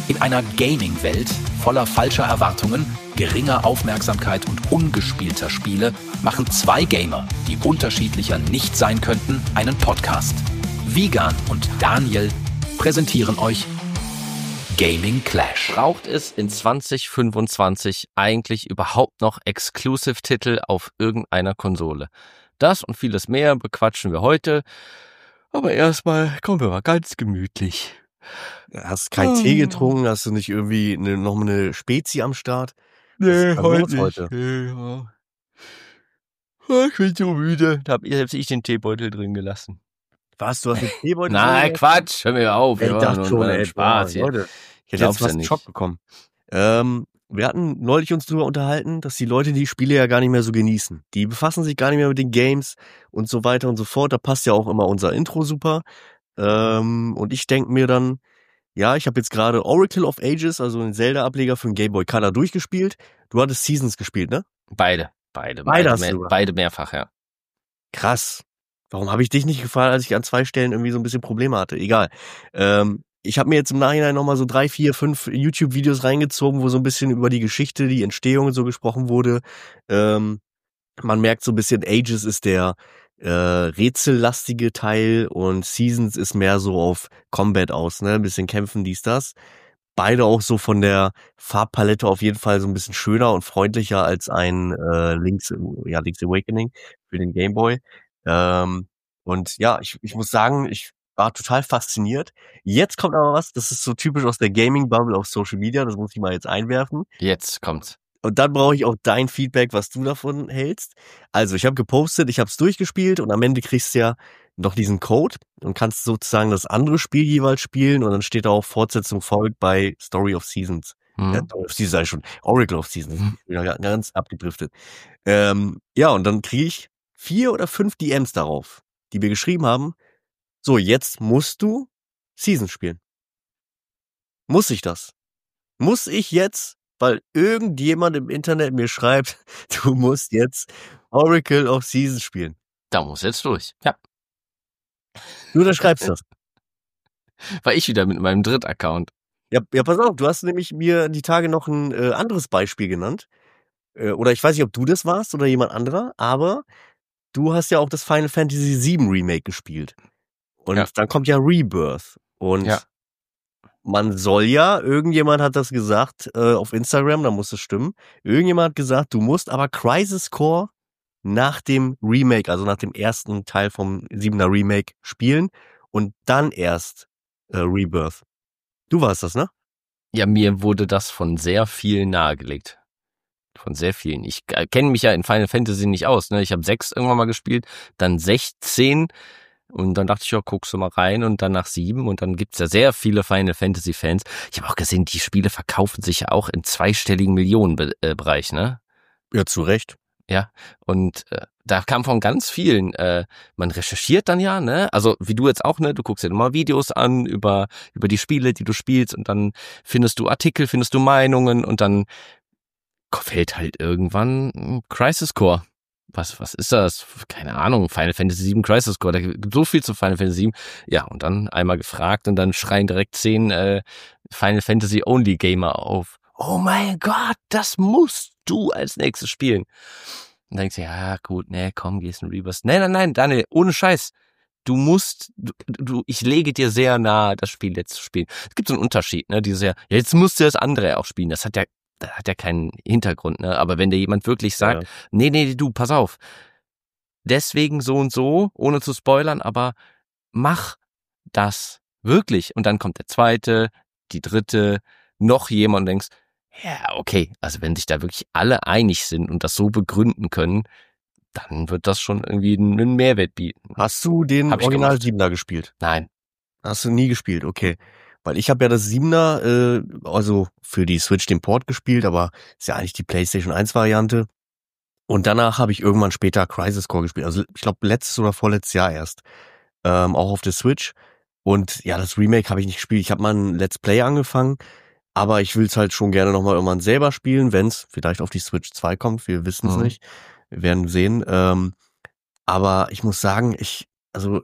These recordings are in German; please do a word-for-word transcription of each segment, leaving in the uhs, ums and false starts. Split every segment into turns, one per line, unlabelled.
In einer Gaming-Welt voller falscher Erwartungen, geringer Aufmerksamkeit und ungespielter Spiele machen zwei Gamer, die unterschiedlicher nicht sein könnten, einen Podcast. Wigan und Daniel präsentieren euch Gaming Clash.
Braucht es in zwanzig fünfundzwanzig eigentlich überhaupt noch Exclusive-Titel auf irgendeiner Konsole? Das und vieles mehr bequatschen wir heute. Aber erstmal kommen wir mal ganz gemütlich.
Hast keinen oh. Tee getrunken? Hast du nicht irgendwie eine, noch eine Spezi am Start?
Nee, heute, heute? Nee, ja. Ich bin so müde. Da hab ich, selbst ich den Teebeutel drin gelassen.
Was, du hast den Teebeutel drin
Nein, Quatsch, hör mir auf.
Ich dachte schon, ey,
Spaß hier.
Leute, ich hätte jetzt fast einen Schock bekommen. Ähm, wir hatten neulich uns darüber unterhalten, dass die Leute die Spiele ja gar nicht mehr so genießen. Die befassen sich gar nicht mehr mit den Games und so weiter und so fort. Da passt ja auch immer unser Intro super. Ähm, und ich denke mir dann, ja, ich habe jetzt gerade Oracle of Ages, also einen Zelda-Ableger für den Game Boy Color durchgespielt. Du hattest Seasons gespielt, ne?
Beide, beide,
beide,
beide, mehr, beide mehrfach, ja.
Krass. Warum habe ich dich nicht gefragt, als ich an zwei Stellen irgendwie so ein bisschen Probleme hatte? Egal. Ähm, ich habe mir jetzt im Nachhinein nochmal so drei, vier, fünf YouTube-Videos reingezogen, wo so ein bisschen über die Geschichte, die Entstehung und so gesprochen wurde. Ähm, man merkt so ein bisschen, Ages ist der äh, rätsellastige Teil und Seasons ist mehr so auf Combat aus, ne? Ein bisschen kämpfen, dies, das. Beide auch so von der Farbpalette auf jeden Fall so ein bisschen schöner und freundlicher als ein äh, Link's, ja, Link's Awakening für den Game Boy. Ähm, und ja, ich, ich muss sagen, ich war total fasziniert. Jetzt kommt aber was, das ist so typisch aus der Gaming-Bubble auf Social Media, das muss ich mal jetzt einwerfen.
Jetzt kommt's.
Und dann brauche ich auch dein Feedback, was du davon hältst. Also ich habe gepostet, ich habe es durchgespielt und am Ende kriegst du ja noch diesen Code und kannst sozusagen das andere Spiel jeweils spielen und dann steht da auch Fortsetzung folgt bei Story of Seasons. Mhm. Ja, Story of Seasons sei schon, Oracle of Seasons. Mhm. Ich bin ja ganz abgedriftet. Ähm, ja, und dann kriege ich vier oder fünf D Ms darauf, die mir geschrieben haben, so, jetzt musst du Seasons spielen. Muss ich das? Muss ich jetzt, weil irgendjemand im Internet mir schreibt, du musst jetzt Oracle of Seasons spielen.
Da muss jetzt durch, ja.
Du unterschreibst das.
War ich wieder mit meinem Dritt-Account.
Ja, ja, pass auf, du hast nämlich mir die Tage noch ein äh, anderes Beispiel genannt. Äh, oder ich weiß nicht, ob du das warst oder jemand anderer, aber du hast ja auch das Final Fantasy sieben Remake gespielt. Und ja. Dann kommt ja Rebirth. Und ja. Man soll ja, irgendjemand hat das gesagt äh, auf Instagram, da muss es stimmen. Irgendjemand hat gesagt, du musst aber Crisis Core nach dem Remake, also nach dem ersten Teil vom siebener Remake spielen und dann erst äh, Rebirth. Du warst das, ne?
Ja, mir wurde das von sehr vielen nahegelegt. Von sehr vielen. Ich äh, kenne mich ja in Final Fantasy nicht aus, ne? Ich habe sechs irgendwann mal gespielt, dann sechzehn und dann dachte ich, ja, guckst du mal rein und dann nach sieben und dann gibt's ja sehr viele Final Fantasy Fans. Ich habe auch gesehen, die Spiele verkaufen sich ja auch im zweistelligen Millionenbereich, ne?
Ja, zu Recht.
Ja, und äh, da kam von ganz vielen, äh, man recherchiert dann ja, ne, also wie du jetzt auch, ne, du guckst dir mal Videos an über über die Spiele, die du spielst und dann findest du Artikel, findest du Meinungen und dann fällt halt irgendwann Crisis Core. Was was ist das? Keine Ahnung, Final Fantasy sieben Crisis Core, da gibt so viel zu Final Fantasy sieben. Ja, und dann einmal gefragt und dann schreien direkt zehn äh, Final Fantasy Only Gamer auf. Oh mein Gott, das musst du als nächstes spielen. Und dann denkst du, ja gut, nee, komm, gehst in Rebirth. Nein, nein, nein, Daniel, ohne Scheiß. Du musst, du, du, ich lege dir sehr nahe, das Spiel jetzt zu spielen. Es gibt so einen Unterschied, ne, dieses ja, ja, jetzt musst du das andere auch spielen. Das hat ja, das hat ja keinen Hintergrund, ne, aber wenn dir jemand wirklich sagt, ja. nee, nee, du, pass auf. Deswegen so und so, ohne zu spoilern, aber mach das wirklich. Und dann kommt der zweite, die dritte, noch jemand und denkst, ja, okay, also wenn sich da wirklich alle einig sind und das so begründen können, dann wird das schon irgendwie einen Mehrwert bieten.
Hast du den Original Siebener gespielt?
Nein.
Hast du nie gespielt, okay. Weil ich habe ja das Siebener, äh, also für die Switch den Port gespielt, aber ist ja eigentlich die PlayStation eins Variante. Und danach habe ich irgendwann später Crisis Core gespielt. Also ich glaube letztes oder vorletztes Jahr erst. Ähm, auch auf der Switch. Und ja, das Remake habe ich nicht gespielt. Ich habe mal ein Let's Play angefangen. Aber ich will es halt schon gerne nochmal irgendwann selber spielen, wenn es vielleicht auf die Switch zwei kommt. Wir wissen es mhm. nicht. Wir werden sehen. Ähm, aber ich muss sagen, ich, also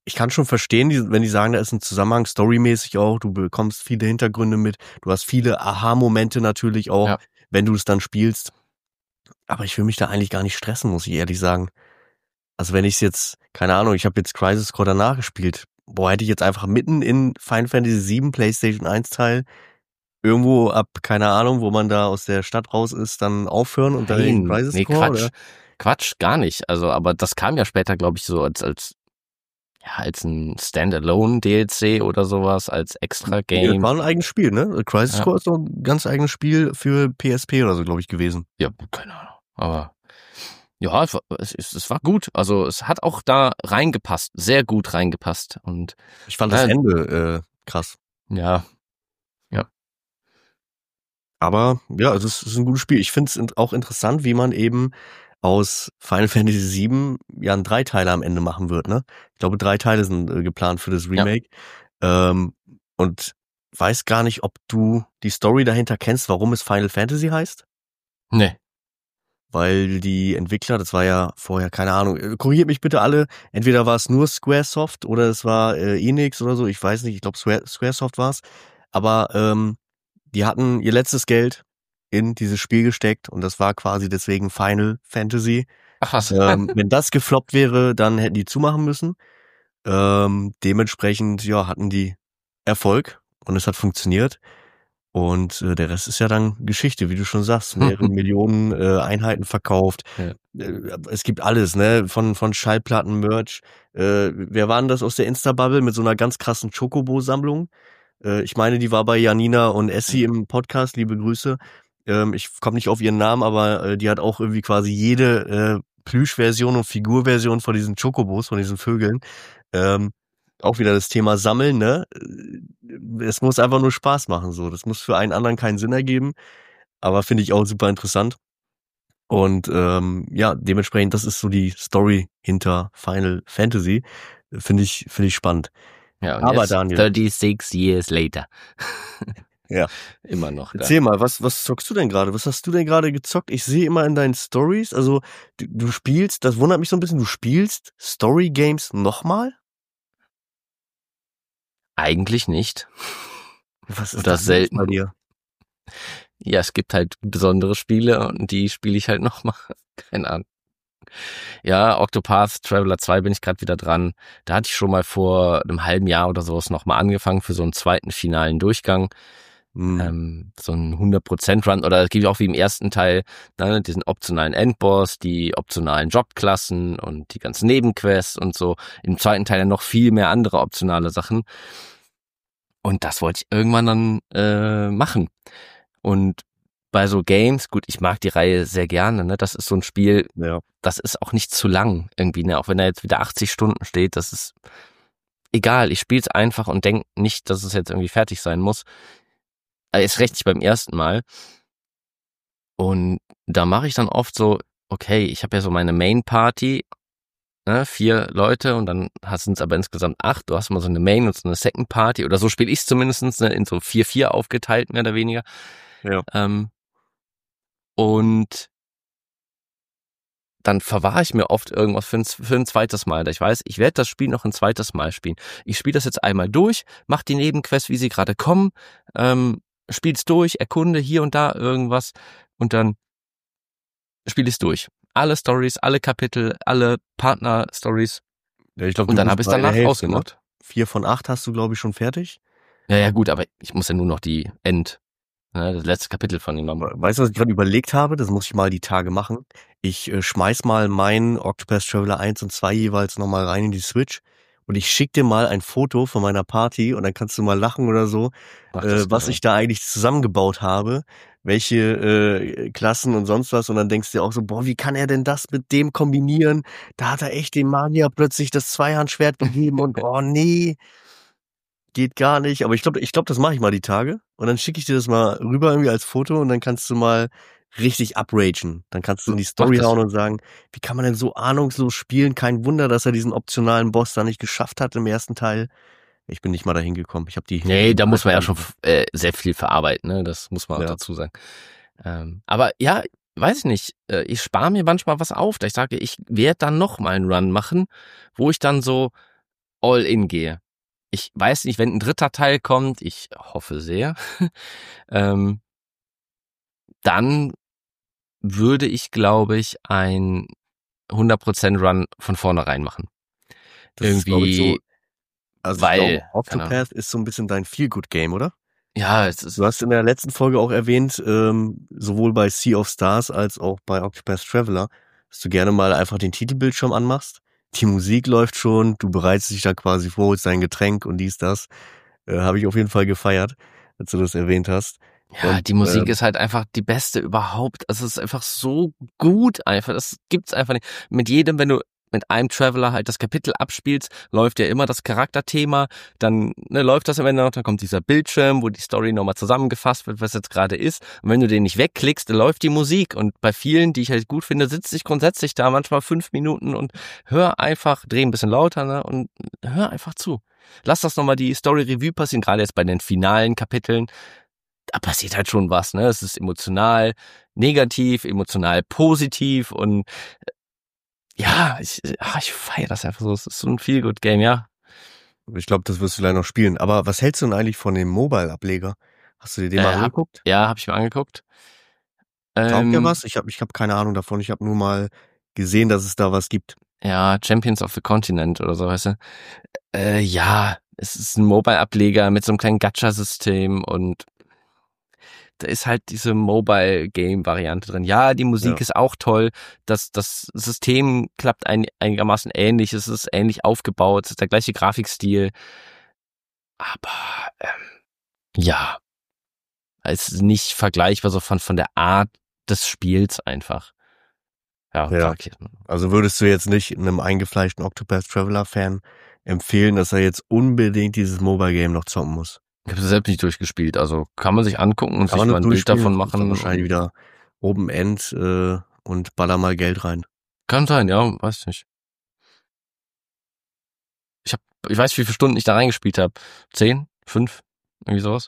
ich kann schon verstehen, die, wenn die sagen, da ist ein Zusammenhang storymäßig auch, du bekommst viele Hintergründe mit, du hast viele Aha-Momente natürlich auch,
Ja.
wenn du es dann spielst. Aber ich will mich da eigentlich gar nicht stressen, muss ich ehrlich sagen. Also wenn ich es jetzt, keine Ahnung, ich habe jetzt Crisis Core danach gespielt, boah, hätte ich jetzt einfach mitten in Final Fantasy sieben PlayStation eins Teil irgendwo ab, keine Ahnung, wo man da aus der Stadt raus ist, dann aufhören und dann in
Nein,
Crisis
nee,
Core?
Quatsch.
Oder?
Quatsch, gar nicht. Also, aber das kam ja später, glaube ich, so als, als, ja, als ein Standalone-D L C oder sowas, als extra
Nee, das
Game.
war ein eigenes Spiel, ne? Crisis
Ja.
Core ist doch ein ganz eigenes Spiel für P S P oder so, glaube ich, gewesen.
Ja, keine Ahnung. Aber ja, es, war- es, es es war gut. Also es hat auch da reingepasst, sehr gut reingepasst. Und
Ich fand das
Ja.
Ende äh, krass.
ja,
Aber ja, es ist, es ist ein gutes Spiel. Ich finde es auch interessant, wie man eben aus Final Fantasy sieben ja einen Dreiteiler am Ende machen wird, ne? Ich glaube, drei Teile sind äh, geplant für das Remake. Ähm, und weiß gar nicht, ob du die Story dahinter kennst, warum es Final Fantasy heißt.
nee.
Weil die Entwickler, das war ja vorher, keine Ahnung, äh, korrigiert mich bitte alle, entweder war es nur Squaresoft oder es war äh, Enix oder so, ich weiß nicht, ich glaube Square, Squaresoft war es. Aber ähm, die hatten ihr letztes Geld in dieses Spiel gesteckt und das war quasi deswegen Final Fantasy.
Ach was.
Ähm, wenn das gefloppt wäre, dann hätten die zumachen müssen. Ähm, dementsprechend, ja, hatten die Erfolg und es hat funktioniert. Und äh, der Rest ist ja dann Geschichte, wie du schon sagst. Mehrere Millionen äh, Einheiten verkauft.
Ja.
Äh, es gibt alles, ne? Von von Schallplatten, Merch. Äh, wer war denn das aus der Insta-Bubble mit so einer ganz krassen Chocobo-Sammlung? Äh, ich meine, die war bei Janina und Essi im Podcast. Liebe Grüße. Ähm, ich komme nicht auf ihren Namen, aber äh, die hat auch irgendwie quasi jede äh, Plüschversion und Figurversion von diesen Chocobos, von diesen Vögeln. Ähm, auch wieder das Thema Sammeln, ne? Es muss einfach nur Spaß machen, so. Das muss für einen anderen keinen Sinn ergeben, aber finde ich auch super interessant. Und ähm, ja, dementsprechend, das ist so die Story hinter Final Fantasy. Finde ich, finde ich spannend.
Ja, und
Aber
jetzt
Daniel.
thirty-six years later.
Ja.
Immer noch. geil.
Erzähl mal, was, was zockst du denn gerade? Was hast du denn gerade gezockt? Ich sehe immer in deinen Stories, also du, du spielst, das wundert mich so ein bisschen, du spielst Story Games nochmal?
Eigentlich nicht.
Was ist
Oder
das los
selten.
bei dir?
Ja, es gibt halt besondere Spiele und die spiele ich halt nochmal. Keine Ahnung. Ja, Octopath Traveler zwei bin ich gerade wieder dran. Da hatte ich schon mal vor einem halben Jahr oder sowas nochmal angefangen für so einen zweiten finalen Durchgang.
Hm.
Ähm, so ein hundert Prozent Run, oder es gibt auch wie im ersten Teil ne, diesen optionalen Endboss, die optionalen Jobklassen und die ganzen Nebenquests und so. Im zweiten Teil dann noch viel mehr andere optionale Sachen. Und das wollte ich irgendwann dann äh, machen. Und bei so Games, gut, ich mag die Reihe sehr gerne, ne? Das ist so ein Spiel,
Ja.
das ist auch nicht zu lang irgendwie, ne? Auch wenn da jetzt wieder achtzig Stunden steht, das ist egal. Ich spiele es einfach und denke nicht, dass es jetzt irgendwie fertig sein muss. Ist recht nicht beim ersten Mal. Und da mache ich dann oft so, okay, ich habe ja so meine Main-Party, ne, vier Leute und dann sind es aber insgesamt acht. Du hast mal so eine Main und so eine Second-Party oder so spiele ich es zumindest, ne, in so vier vier aufgeteilt, mehr oder weniger.
Ja.
Ähm, und dann verwahre ich mir oft irgendwas für ein, für ein zweites Mal. Da ich weiß, ich werde das Spiel noch ein zweites Mal spielen. Ich spiele das jetzt einmal durch, mach die Nebenquests, wie sie gerade kommen, ähm, spiel's durch, erkunde hier und da irgendwas und dann spiel ich's durch. Alle Stories, alle Kapitel, alle Partner-Stories
Ja, ich glaub,
und
du
dann
bist
habe ich
bei der
danach
Hälfte,
ausgemacht.
Ne? Vier von acht hast du, glaube ich, schon fertig.
Ja, ja, gut, aber ich muss ja nur noch die End, ne, das letzte Kapitel von ihm machen.
Weißt du, was ich gerade überlegt habe? Das muss ich mal die Tage machen. Ich äh, schmeiß mal meinen Octopath Traveler eins und zwei jeweils nochmal rein in die Switch und ich schick dir mal ein Foto von meiner Party und dann kannst du mal lachen oder so,
Mach
äh,
das
was
gerne.
ich da eigentlich zusammengebaut habe, welche äh, Klassen und sonst was und dann denkst du dir auch so, boah, wie kann er denn das mit dem kombinieren? Da hat er echt dem Magier plötzlich das Zweihandschwert gegeben und oh nee, geht gar nicht. Aber ich glaube, ich glaube, das mache ich mal die Tage und dann schicke ich dir das mal rüber irgendwie als Foto und dann kannst du mal richtig upragen. Dann kannst du in die Story
Mach das.
hauen und sagen, wie kann man denn so ahnungslos spielen? Kein Wunder, dass er diesen optionalen Boss da nicht geschafft hat im ersten Teil. Ich bin nicht mal dahin gekommen. Ich habe die.
Nee, da muss man ja schon äh, sehr viel verarbeiten, ne? Das muss man auch
Ja.
dazu sagen. Ähm, aber ja, weiß ich nicht. Äh, ich spare mir manchmal was auf, da ich sage, ich werde dann noch mal einen Run machen, wo ich dann so all in gehe. Ich weiß nicht, wenn ein dritter Teil kommt, ich hoffe sehr, ähm, dann würde ich, glaube ich, ein hundert Prozent Run von vornherein machen.
Das ist, glaube ich,
Irgendwie,
so, also
weil,
ich glaube,
keine Ahnung.
Octopath ist so ein bisschen dein Feel-Good-Game, oder?
Ja, es ist,
Du hast in der letzten Folge auch erwähnt, ähm, sowohl bei Sea of Stars als auch bei Octopath Traveler, dass du gerne mal einfach den Titelbildschirm anmachst. Die Musik läuft schon, du bereitest dich da quasi vor, holst dein Getränk und dies, das. Äh, Habe ich auf jeden Fall gefeiert, als du das erwähnt hast.
ja,
Und,
die Musik
äh,
ist halt einfach die beste überhaupt. Also es ist einfach so gut einfach. Das gibt's einfach nicht. Mit jedem, wenn du mit einem Traveler halt das Kapitel abspielst, läuft ja immer das Charakterthema, dann ne, läuft das am Ende noch, dann kommt dieser Bildschirm, wo die Story nochmal zusammengefasst wird, was jetzt gerade ist. Und wenn du den nicht wegklickst, dann läuft die Musik. Und bei vielen, die ich halt gut finde, sitze ich grundsätzlich da manchmal fünf Minuten und hör einfach, dreh ein bisschen lauter, ne, und hör einfach zu. Lass das nochmal die Story-Revue passieren, gerade jetzt bei den finalen Kapiteln. Da passiert halt schon was, ne? Es ist emotional negativ, emotional positiv und ja, ich, ach, ich feiere das einfach so. Es ist so ein Feel-Good-Game, ja.
ich glaube, das wirst du leider noch spielen. Aber was hältst du denn eigentlich von dem Mobile-Ableger? Hast du dir den
Äh,
mal
hab,
angeguckt?
ja, habe ich mir angeguckt.
Taugt der
Ähm,
was? Ich habe ich hab keine Ahnung davon. Ich habe nur mal gesehen, dass es da was gibt.
ja, Champions of the Continent oder so, weißt du. Äh, ja, es ist ein Mobile-Ableger mit so einem kleinen Gacha-System und da ist halt diese Mobile-Game-Variante drin. Ja, die Musik
Ja.
ist auch toll. Das, das System klappt ein, einigermaßen ähnlich. Es ist ähnlich aufgebaut. Es ist der gleiche Grafikstil. Aber, ähm, ja, es ist nicht vergleichbar so von, von der Art des Spiels einfach. Ja,
Ja.
sag ich.
Also würdest du jetzt nicht einem eingefleischten Octopath Traveler-Fan empfehlen, dass er jetzt unbedingt dieses Mobile-Game noch zocken muss?
Ich habe es selbst nicht durchgespielt. Also kann man sich angucken und
Kann
sich
man
mal
das
ein Bild
durchspielen?
davon
Das ist dann
machen.
wahrscheinlich wieder Open End äh, und baller mal Geld rein.
Kann sein, ja, weiß nicht. Ich hab, ich weiß, wie viele Stunden ich da reingespielt habe. Zehn? Fünf? Irgendwie sowas.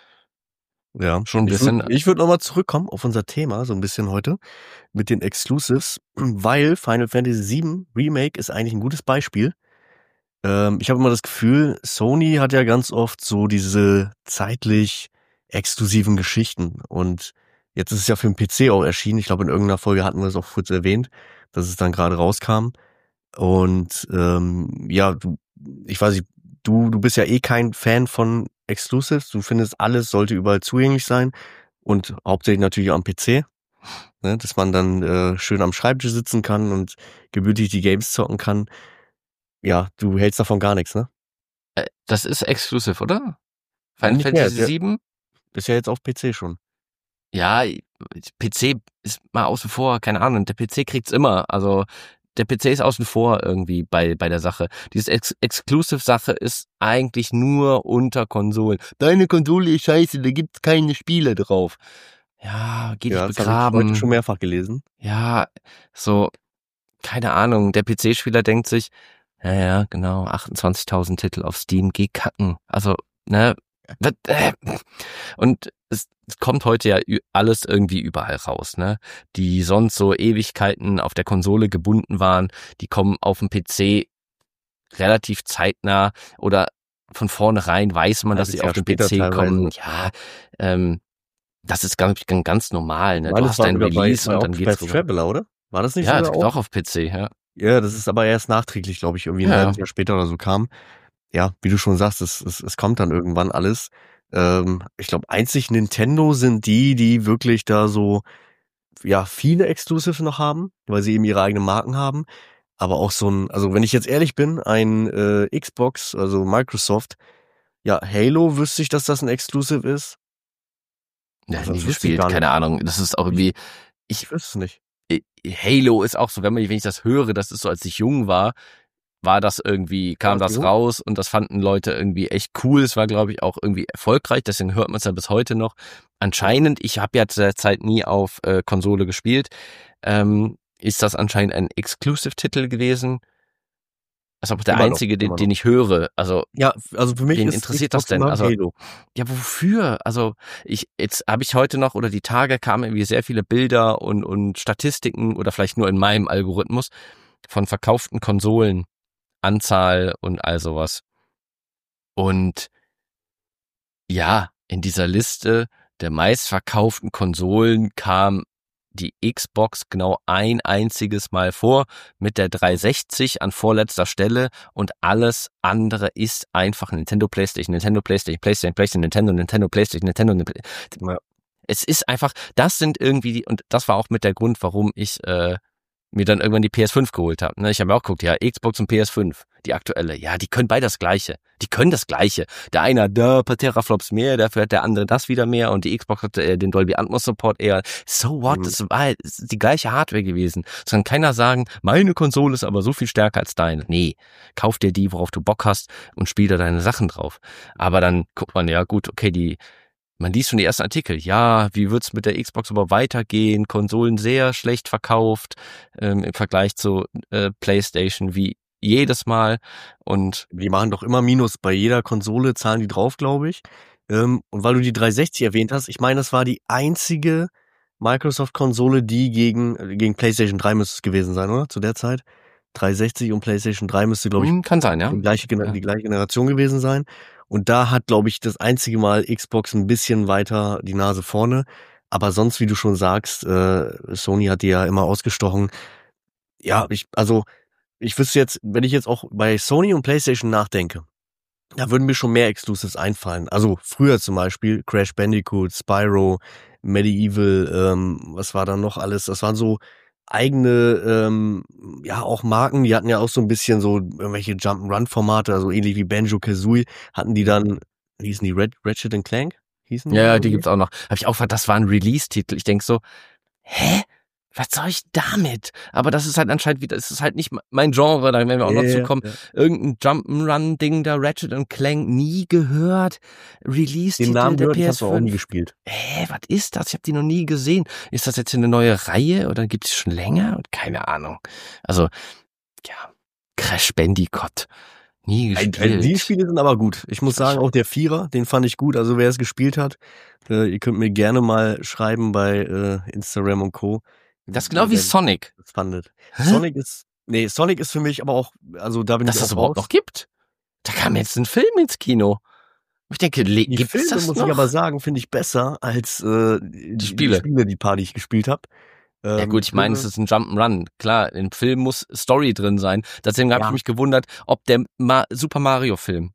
Ja,
Schon ein
ich
bisschen.
würd, ich würde nochmal zurückkommen auf unser Thema, so ein bisschen heute, mit den Exclusives, weil Final Fantasy sieben Remake ist eigentlich ein gutes Beispiel. Ähm, ich habe immer das Gefühl, Sony hat ja ganz oft so diese zeitlich exklusiven Geschichten und jetzt ist es ja für den P C auch erschienen. Ich glaube, in irgendeiner Folge hatten wir es auch kurz erwähnt, dass es dann gerade rauskam. Und ähm, ja, du, ich weiß nicht, du, du bist ja eh kein Fan von Exclusives. Du findest, alles sollte überall zugänglich sein und hauptsächlich natürlich auch am P C, ne, dass man dann äh, schön am Schreibtisch sitzen kann und gemütlich die Games zocken kann. Ja, du hältst davon gar nichts, ne?
Äh, das ist exklusiv, oder? Final
Nicht mehr,
Fantasy
der-
sieben?
Ist ja jetzt auf P C schon.
Ja, P C ist mal außen vor, keine Ahnung. Der P C kriegt's immer. Also der P C ist außen vor irgendwie bei bei der Sache. Diese Ex Exclusive-Sache ist eigentlich nur unter Konsolen. Deine Konsole ist scheiße, da gibt's keine Spiele drauf. Ja, geh dich
Ja, das habe ich
begraben.
heute schon mehrfach gelesen.
Ja, so, keine Ahnung, der P C-Spieler denkt sich, ja, ja, genau, achtundzwanzigtausend Titel auf Steam, geh kacken. Also, ne, was, äh, und es, es kommt heute ja ü- alles irgendwie überall raus, ne? Die sonst so Ewigkeiten auf der Konsole gebunden waren, die kommen auf dem P C relativ zeitnah oder von vornherein weiß man, dass
Halbes
sie
Jahr
auf den
später
P C kommen.
teilweise.
Ja, ähm, das ist ganz, ganz normal, ne?
Ich meine,
Du
das
hast
war
dein
sogar bei,
Release
bei
und dann geht's
Octopath
rüber.
Traveler, oder? War das nicht
Ja, das
sogar
gibt's
auch?
auch auf P C, ja.
Ja, das ist aber erst nachträglich, glaube ich, irgendwie ein
Ja,
halbes
ja.
Jahr später oder so kam. Ja, wie du schon sagst, es, es, es kommt dann irgendwann alles. Ähm, ich glaube, einzig Nintendo sind die, die wirklich da so, ja, viele Exclusives noch haben, weil sie eben ihre eigenen Marken haben. Aber auch so ein, also wenn ich jetzt ehrlich bin, ein äh, Xbox, also Microsoft, ja, Halo wüsste ich, dass das ein Exclusive ist.
Ja,
Also,
nie
das wüsste ich
gespielt,
gar nicht.
keine Ahnung. Das ist auch irgendwie,
Ich wüsste es nicht.
Halo ist auch so, wenn man, wenn ich das höre, das ist so, als ich jung war, war das irgendwie, kam
Ja,
das
so.
raus und das fanden Leute irgendwie echt cool. Es war, glaube ich, auch irgendwie erfolgreich, deswegen hört man es ja bis heute noch. Anscheinend, ich habe ja zu der Zeit nie auf äh, Konsole gespielt, ähm, ist das anscheinend ein Exclusive-Titel gewesen. Das ist auch der
Immer noch,
einzige, den,
immer noch.
den ich höre. Also,
Ja, also für mich
wen
ist
interessiert
Xbox
das denn?
immer
Also,
Halo.
ja, wofür? Also, ich, jetzt habe ich heute noch oder die Tage kamen irgendwie sehr viele Bilder und, und Statistiken oder vielleicht nur in meinem Algorithmus von verkauften Konsolen Anzahl und all sowas. Und ja, in dieser Liste der meistverkauften Konsolen kam die Xbox genau ein einziges Mal vor mit der dreihundertsechzig an vorletzter Stelle und alles andere ist einfach Nintendo, PlayStation, Nintendo, PlayStation, PlayStation, PlayStation, Nintendo, Nintendo, PlayStation, Nintendo. Nintendo. Es ist einfach, das sind irgendwie die, und das war auch mit der Grund, warum ich äh, mir dann irgendwann die P S fünf geholt habe. Ne? Ich habe mir auch geguckt, ja, Xbox und P S fünf, die aktuelle, ja, die können beide das Gleiche. Die können das Gleiche. Der eine hat da ein paar Teraflops mehr, dafür hat der andere das wieder mehr und die Xbox hat äh, den Dolby Atmos Support eher. So what? Mhm. Das war das ist die gleiche Hardware gewesen. Es kann keiner sagen, meine Konsole ist aber so viel stärker als deine. Nee, kauf dir die, worauf du Bock hast und spiel da deine Sachen drauf. Aber dann guckt man, ja gut, okay, die man liest schon die ersten Artikel. Ja, wie wird's mit der Xbox aber weitergehen? Konsolen sehr schlecht verkauft ähm, im Vergleich zu äh, PlayStation wie jedes Mal. Und
die machen doch immer Minus. Bei jeder Konsole zahlen die drauf, glaube ich. Ähm, und weil du die dreihundertsechzig erwähnt hast, ich meine, das war die einzige Microsoft-Konsole, die gegen gegen PlayStation drei müsste es gewesen sein, oder? Zu der Zeit. dreihundertsechzig und PlayStation drei müsste, glaube ich,
kann sein, ja.
Die gleiche,
ja.
die gleiche Generation gewesen sein. Und da hat, glaube ich, das einzige Mal Xbox ein bisschen weiter die Nase vorne. Aber sonst, wie du schon sagst, äh, Sony hat die ja immer ausgestochen. Ja, ich, also, ich wüsste jetzt, wenn ich jetzt auch bei Sony und PlayStation nachdenke, da würden mir schon mehr Exclusives einfallen. Also, früher zum Beispiel Crash Bandicoot, Spyro, Medieval, ähm, was war da noch alles? Das waren so eigene, ähm, ja, auch Marken, die hatten ja auch so ein bisschen so irgendwelche Jump-and-Run-Formate, also ähnlich wie Banjo-Kazooie, hatten die dann, wie hießen die, Red, Ratchet and Clank? Hießen die?
Ja, die gibt's auch noch. Hab ich auch gefragt, das war ein Release-Titel. Ich denk so, hä? Was soll ich damit? Aber das ist halt anscheinend wieder, das ist halt nicht mein Genre, da werden wir auch yeah, noch zukommen. Yeah. Irgendein Jump'n'Run-Ding da, Ratchet and Clank, nie gehört. Release-Titel
Den Namen
der
gehört,
P S fünf.
Ich hab's auch nie gespielt.
Hä, was ist das? Ich habe die noch nie gesehen. Ist das jetzt eine neue Reihe oder gibt es schon länger? Keine Ahnung. Also, ja, Crash Bandicoot. Nie gespielt.
Die Spiele sind aber gut. Ich muss sagen, auch der Vierer, den fand ich gut. Also wer es gespielt hat, äh, ihr könnt mir gerne mal schreiben bei äh, Instagram und Co.
Das ist genau wie Sonic.
Das fandet. Sonic ist, nee, Sonic ist für mich aber auch, also da bin
Dass
ich
das
auch
überhaupt
raus.
noch gibt. Da kam jetzt ein Film ins Kino. Ich denke,
Die
gibt's
Filme,
das
muss
noch?
ich aber sagen, finde ich besser als äh, die,
Die Spiele.
die Spiele, die paar, die ich gespielt habe. Ähm,
Ja gut, ich meine, es ist ein Jump'n'Run. Klar, im Film muss Story drin sein. Deswegen habe
Ja.
ich mich gewundert, ob der Ma- Super Mario Film.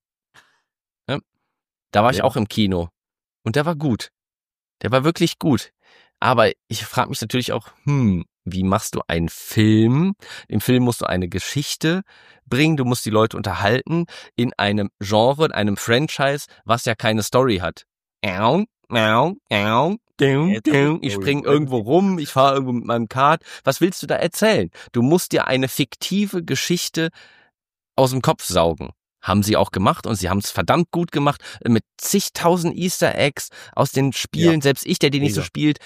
Ja? Da war ich
Ja.
auch im Kino. Und der war gut. Der war wirklich gut. Aber ich frage mich natürlich auch, hm, wie machst du einen Film? Im Film musst du eine Geschichte bringen, du musst die Leute unterhalten in einem Genre, in einem Franchise, was ja keine Story hat. Äau, äau, äau, dum, dum. Ich spring irgendwo rum, ich fahre irgendwo mit meinem Kart. Was willst du da erzählen? Du musst dir eine fiktive Geschichte aus dem Kopf saugen. Haben sie auch gemacht und sie haben es verdammt gut gemacht mit zigtausend Easter Eggs aus den Spielen.
Ja.
Selbst ich, der die nicht
Mega.
so spielt,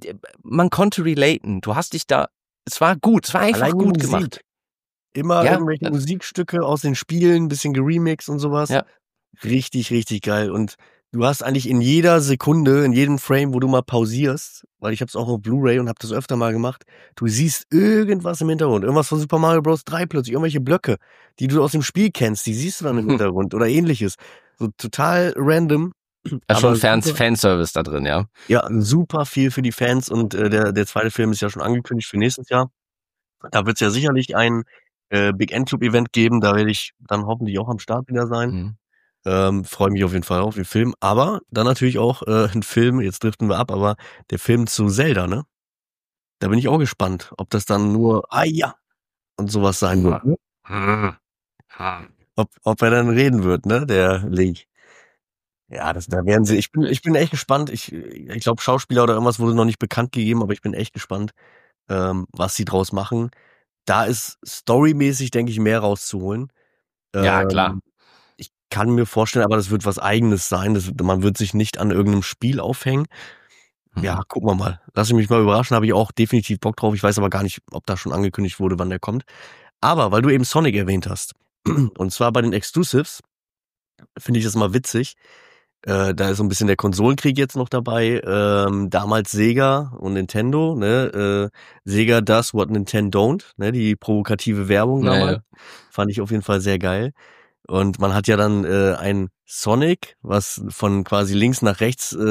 man konnte relaten. Du hast dich da, es war gut, es war einfach
Allein die
gut
Musik.
gemacht.
Immer
Ja.
irgendwelche Musikstücke aus den Spielen, bisschen geremixed und sowas.
Ja.
Richtig, richtig geil. Und du hast eigentlich in jeder Sekunde, in jedem Frame, wo du mal pausierst, weil ich habe es auch auf Blu-ray und habe das öfter mal gemacht, du siehst irgendwas im Hintergrund. Irgendwas von Super Mario Bros. drei plötzlich, irgendwelche Blöcke, die du aus dem Spiel kennst, die siehst du dann im Hintergrund oder ähnliches. So total random.
Da schon
Aber
Fans,
super-
Fanservice da drin, ja.
Ja, super viel für die Fans und äh, der, der zweite Film ist ja schon angekündigt für nächstes Jahr. Da wird es ja sicherlich ein äh, Big End Club Event geben, da werde ich dann hoffentlich auch am Start wieder sein.
Mhm.
Ähm, freue mich auf jeden Fall auf den Film, aber dann natürlich auch äh, ein Film, jetzt driften wir ab, aber der Film zu Zelda, ne? Da bin ich auch gespannt, ob das dann nur, ah ja, und sowas sein wird. Ne?
Hm. Hm.
Ob, ob er dann reden wird, ne, der Link. Ja, das, da werden sie, ich bin, ich bin echt gespannt. Ich, ich glaube, Schauspieler oder irgendwas wurde noch nicht bekannt gegeben, aber ich bin echt gespannt, ähm, was sie draus machen. Da ist storymäßig, denke ich, mehr rauszuholen.
Ja,
Ähm,
klar.
Ich kann mir vorstellen, aber das wird was Eigenes sein. Das, man wird sich nicht an irgendeinem Spiel aufhängen. Ja,
Mhm.
gucken wir mal. Lass ich mich mal überraschen, habe ich auch definitiv Bock drauf. Ich weiß aber gar nicht, ob da schon angekündigt wurde, wann der kommt. Aber weil du eben Sonic erwähnt hast, und zwar bei den Exclusives, finde ich das mal witzig. Äh, da ist so ein bisschen der Konsolenkrieg jetzt noch dabei. Ähm, damals Sega und Nintendo, ne? Äh, Sega does what Nintendo don't, ne? Die provokative Werbung damals.
Ja,
Fand ich auf jeden Fall sehr geil. Und man hat ja dann äh, ein Sonic, was von quasi links nach rechts äh,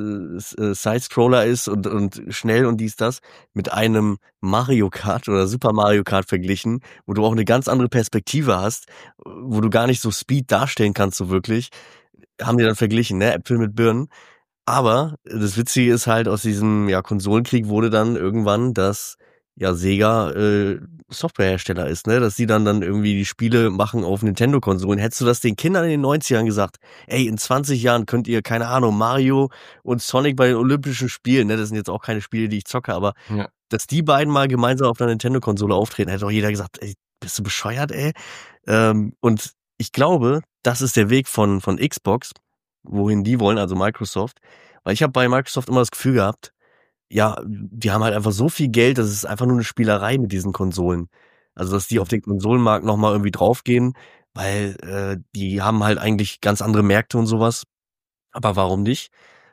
äh, Side-Scroller ist und, und schnell und dies, das, mit einem Mario Kart oder Super Mario Kart verglichen, wo du auch eine ganz andere Perspektive hast, wo du gar nicht so Speed darstellen kannst so wirklich. Haben die dann verglichen, ne? Äpfel mit Birnen. Aber das Witzige ist halt, aus diesem ja, Konsolenkrieg wurde dann irgendwann, dass ja Sega äh, Softwarehersteller ist, ne? Dass die dann dann irgendwie die Spiele machen auf Nintendo-Konsolen. Hättest du das den Kindern in den neunzigern gesagt, ey, in zwanzig Jahren könnt ihr, keine Ahnung, Mario und Sonic bei den Olympischen Spielen, ne? Das sind jetzt auch keine Spiele, die ich zocke, aber
ja.
dass die beiden mal gemeinsam auf einer Nintendo-Konsole auftreten, hätte doch jeder gesagt, ey, bist du bescheuert, ey? Ähm, und ich glaube, das ist der Weg von von Xbox, wohin die wollen, also Microsoft. Weil ich habe bei Microsoft immer das Gefühl gehabt, ja, die haben halt einfach so viel Geld, das ist einfach nur eine Spielerei mit diesen Konsolen. Also, dass die auf den Konsolenmarkt nochmal irgendwie draufgehen, weil äh, die haben halt eigentlich ganz andere Märkte und sowas. Aber warum nicht?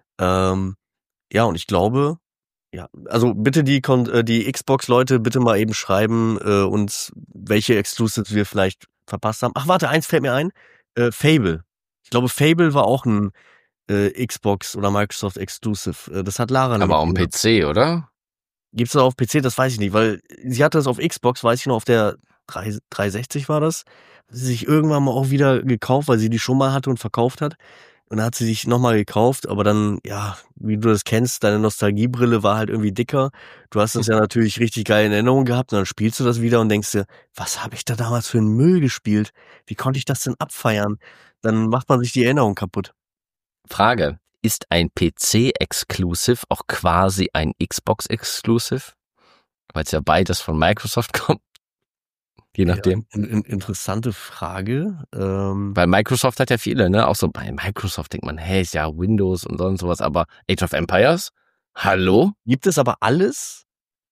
Ähm, ja, und ich glaube, ja, also bitte die Kon äh, die Xbox-Leute bitte mal eben schreiben äh, uns, welche Exclusives wir vielleicht verpasst haben. Ach warte, eins fällt mir ein, äh, Fable. Ich glaube, Fable war auch ein äh, Xbox oder Microsoft Exclusive. Äh, das hat Lara
Aber auf dem
nämlich
P C, oder?
Gibt's das auf P C? Das weiß ich nicht, weil sie hatte das auf Xbox, weiß ich noch, auf der drei dreihundertsechzig war das. Hat sie sich irgendwann mal auch wieder gekauft, weil sie die schon mal hatte und verkauft hat. Und dann hat sie sich nochmal gekauft, aber dann, ja, wie du das kennst, deine Nostalgiebrille war halt irgendwie dicker. Du hast das ja natürlich richtig geil in Erinnerung gehabt und dann spielst du das wieder und denkst dir, was habe ich da damals für einen Müll gespielt? Wie konnte ich das denn abfeiern? Dann macht man sich die Erinnerung kaputt.
Frage, ist ein P C-Exclusive auch quasi ein Xbox-Exclusive? Weil es ja beides von Microsoft kommt. Je nachdem.
Ja, in, in, interessante Frage. Ähm,
Weil Microsoft hat ja viele, ne? Auch so bei Microsoft denkt man, hey, ist ja Windows und sonst sowas, aber Age of Empires? Hallo?
Gibt es aber alles,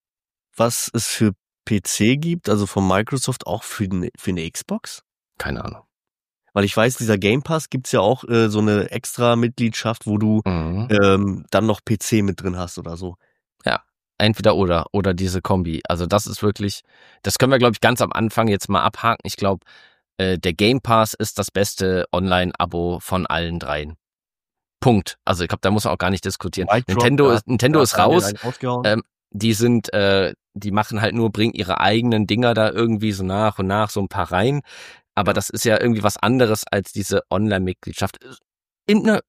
was es für P C gibt, also von Microsoft, auch für eine, für eine Xbox?
Keine Ahnung.
Weil ich weiß, dieser Game Pass gibt's ja auch äh, so eine extra Mitgliedschaft, wo du
Mhm.
ähm, dann noch P C mit drin hast oder so.
Ja, entweder oder oder diese Kombi. Also das ist wirklich, das können wir, glaube ich, ganz am Anfang jetzt mal abhaken. Ich glaube, äh, der Game Pass ist das beste Online-Abo von allen dreien. Punkt. Also ich glaube, da muss man auch gar nicht diskutieren.
Mic drop,
Nintendo
da-
ist Nintendo
da
ist
hat Daniel
raus.
einen rausgehauen.
Ähm, die sind, äh, die machen halt nur, bringen ihre eigenen Dinger da irgendwie so nach und nach so ein paar rein. Aber das ist ja irgendwie was anderes als diese Online-Mitgliedschaft. In einer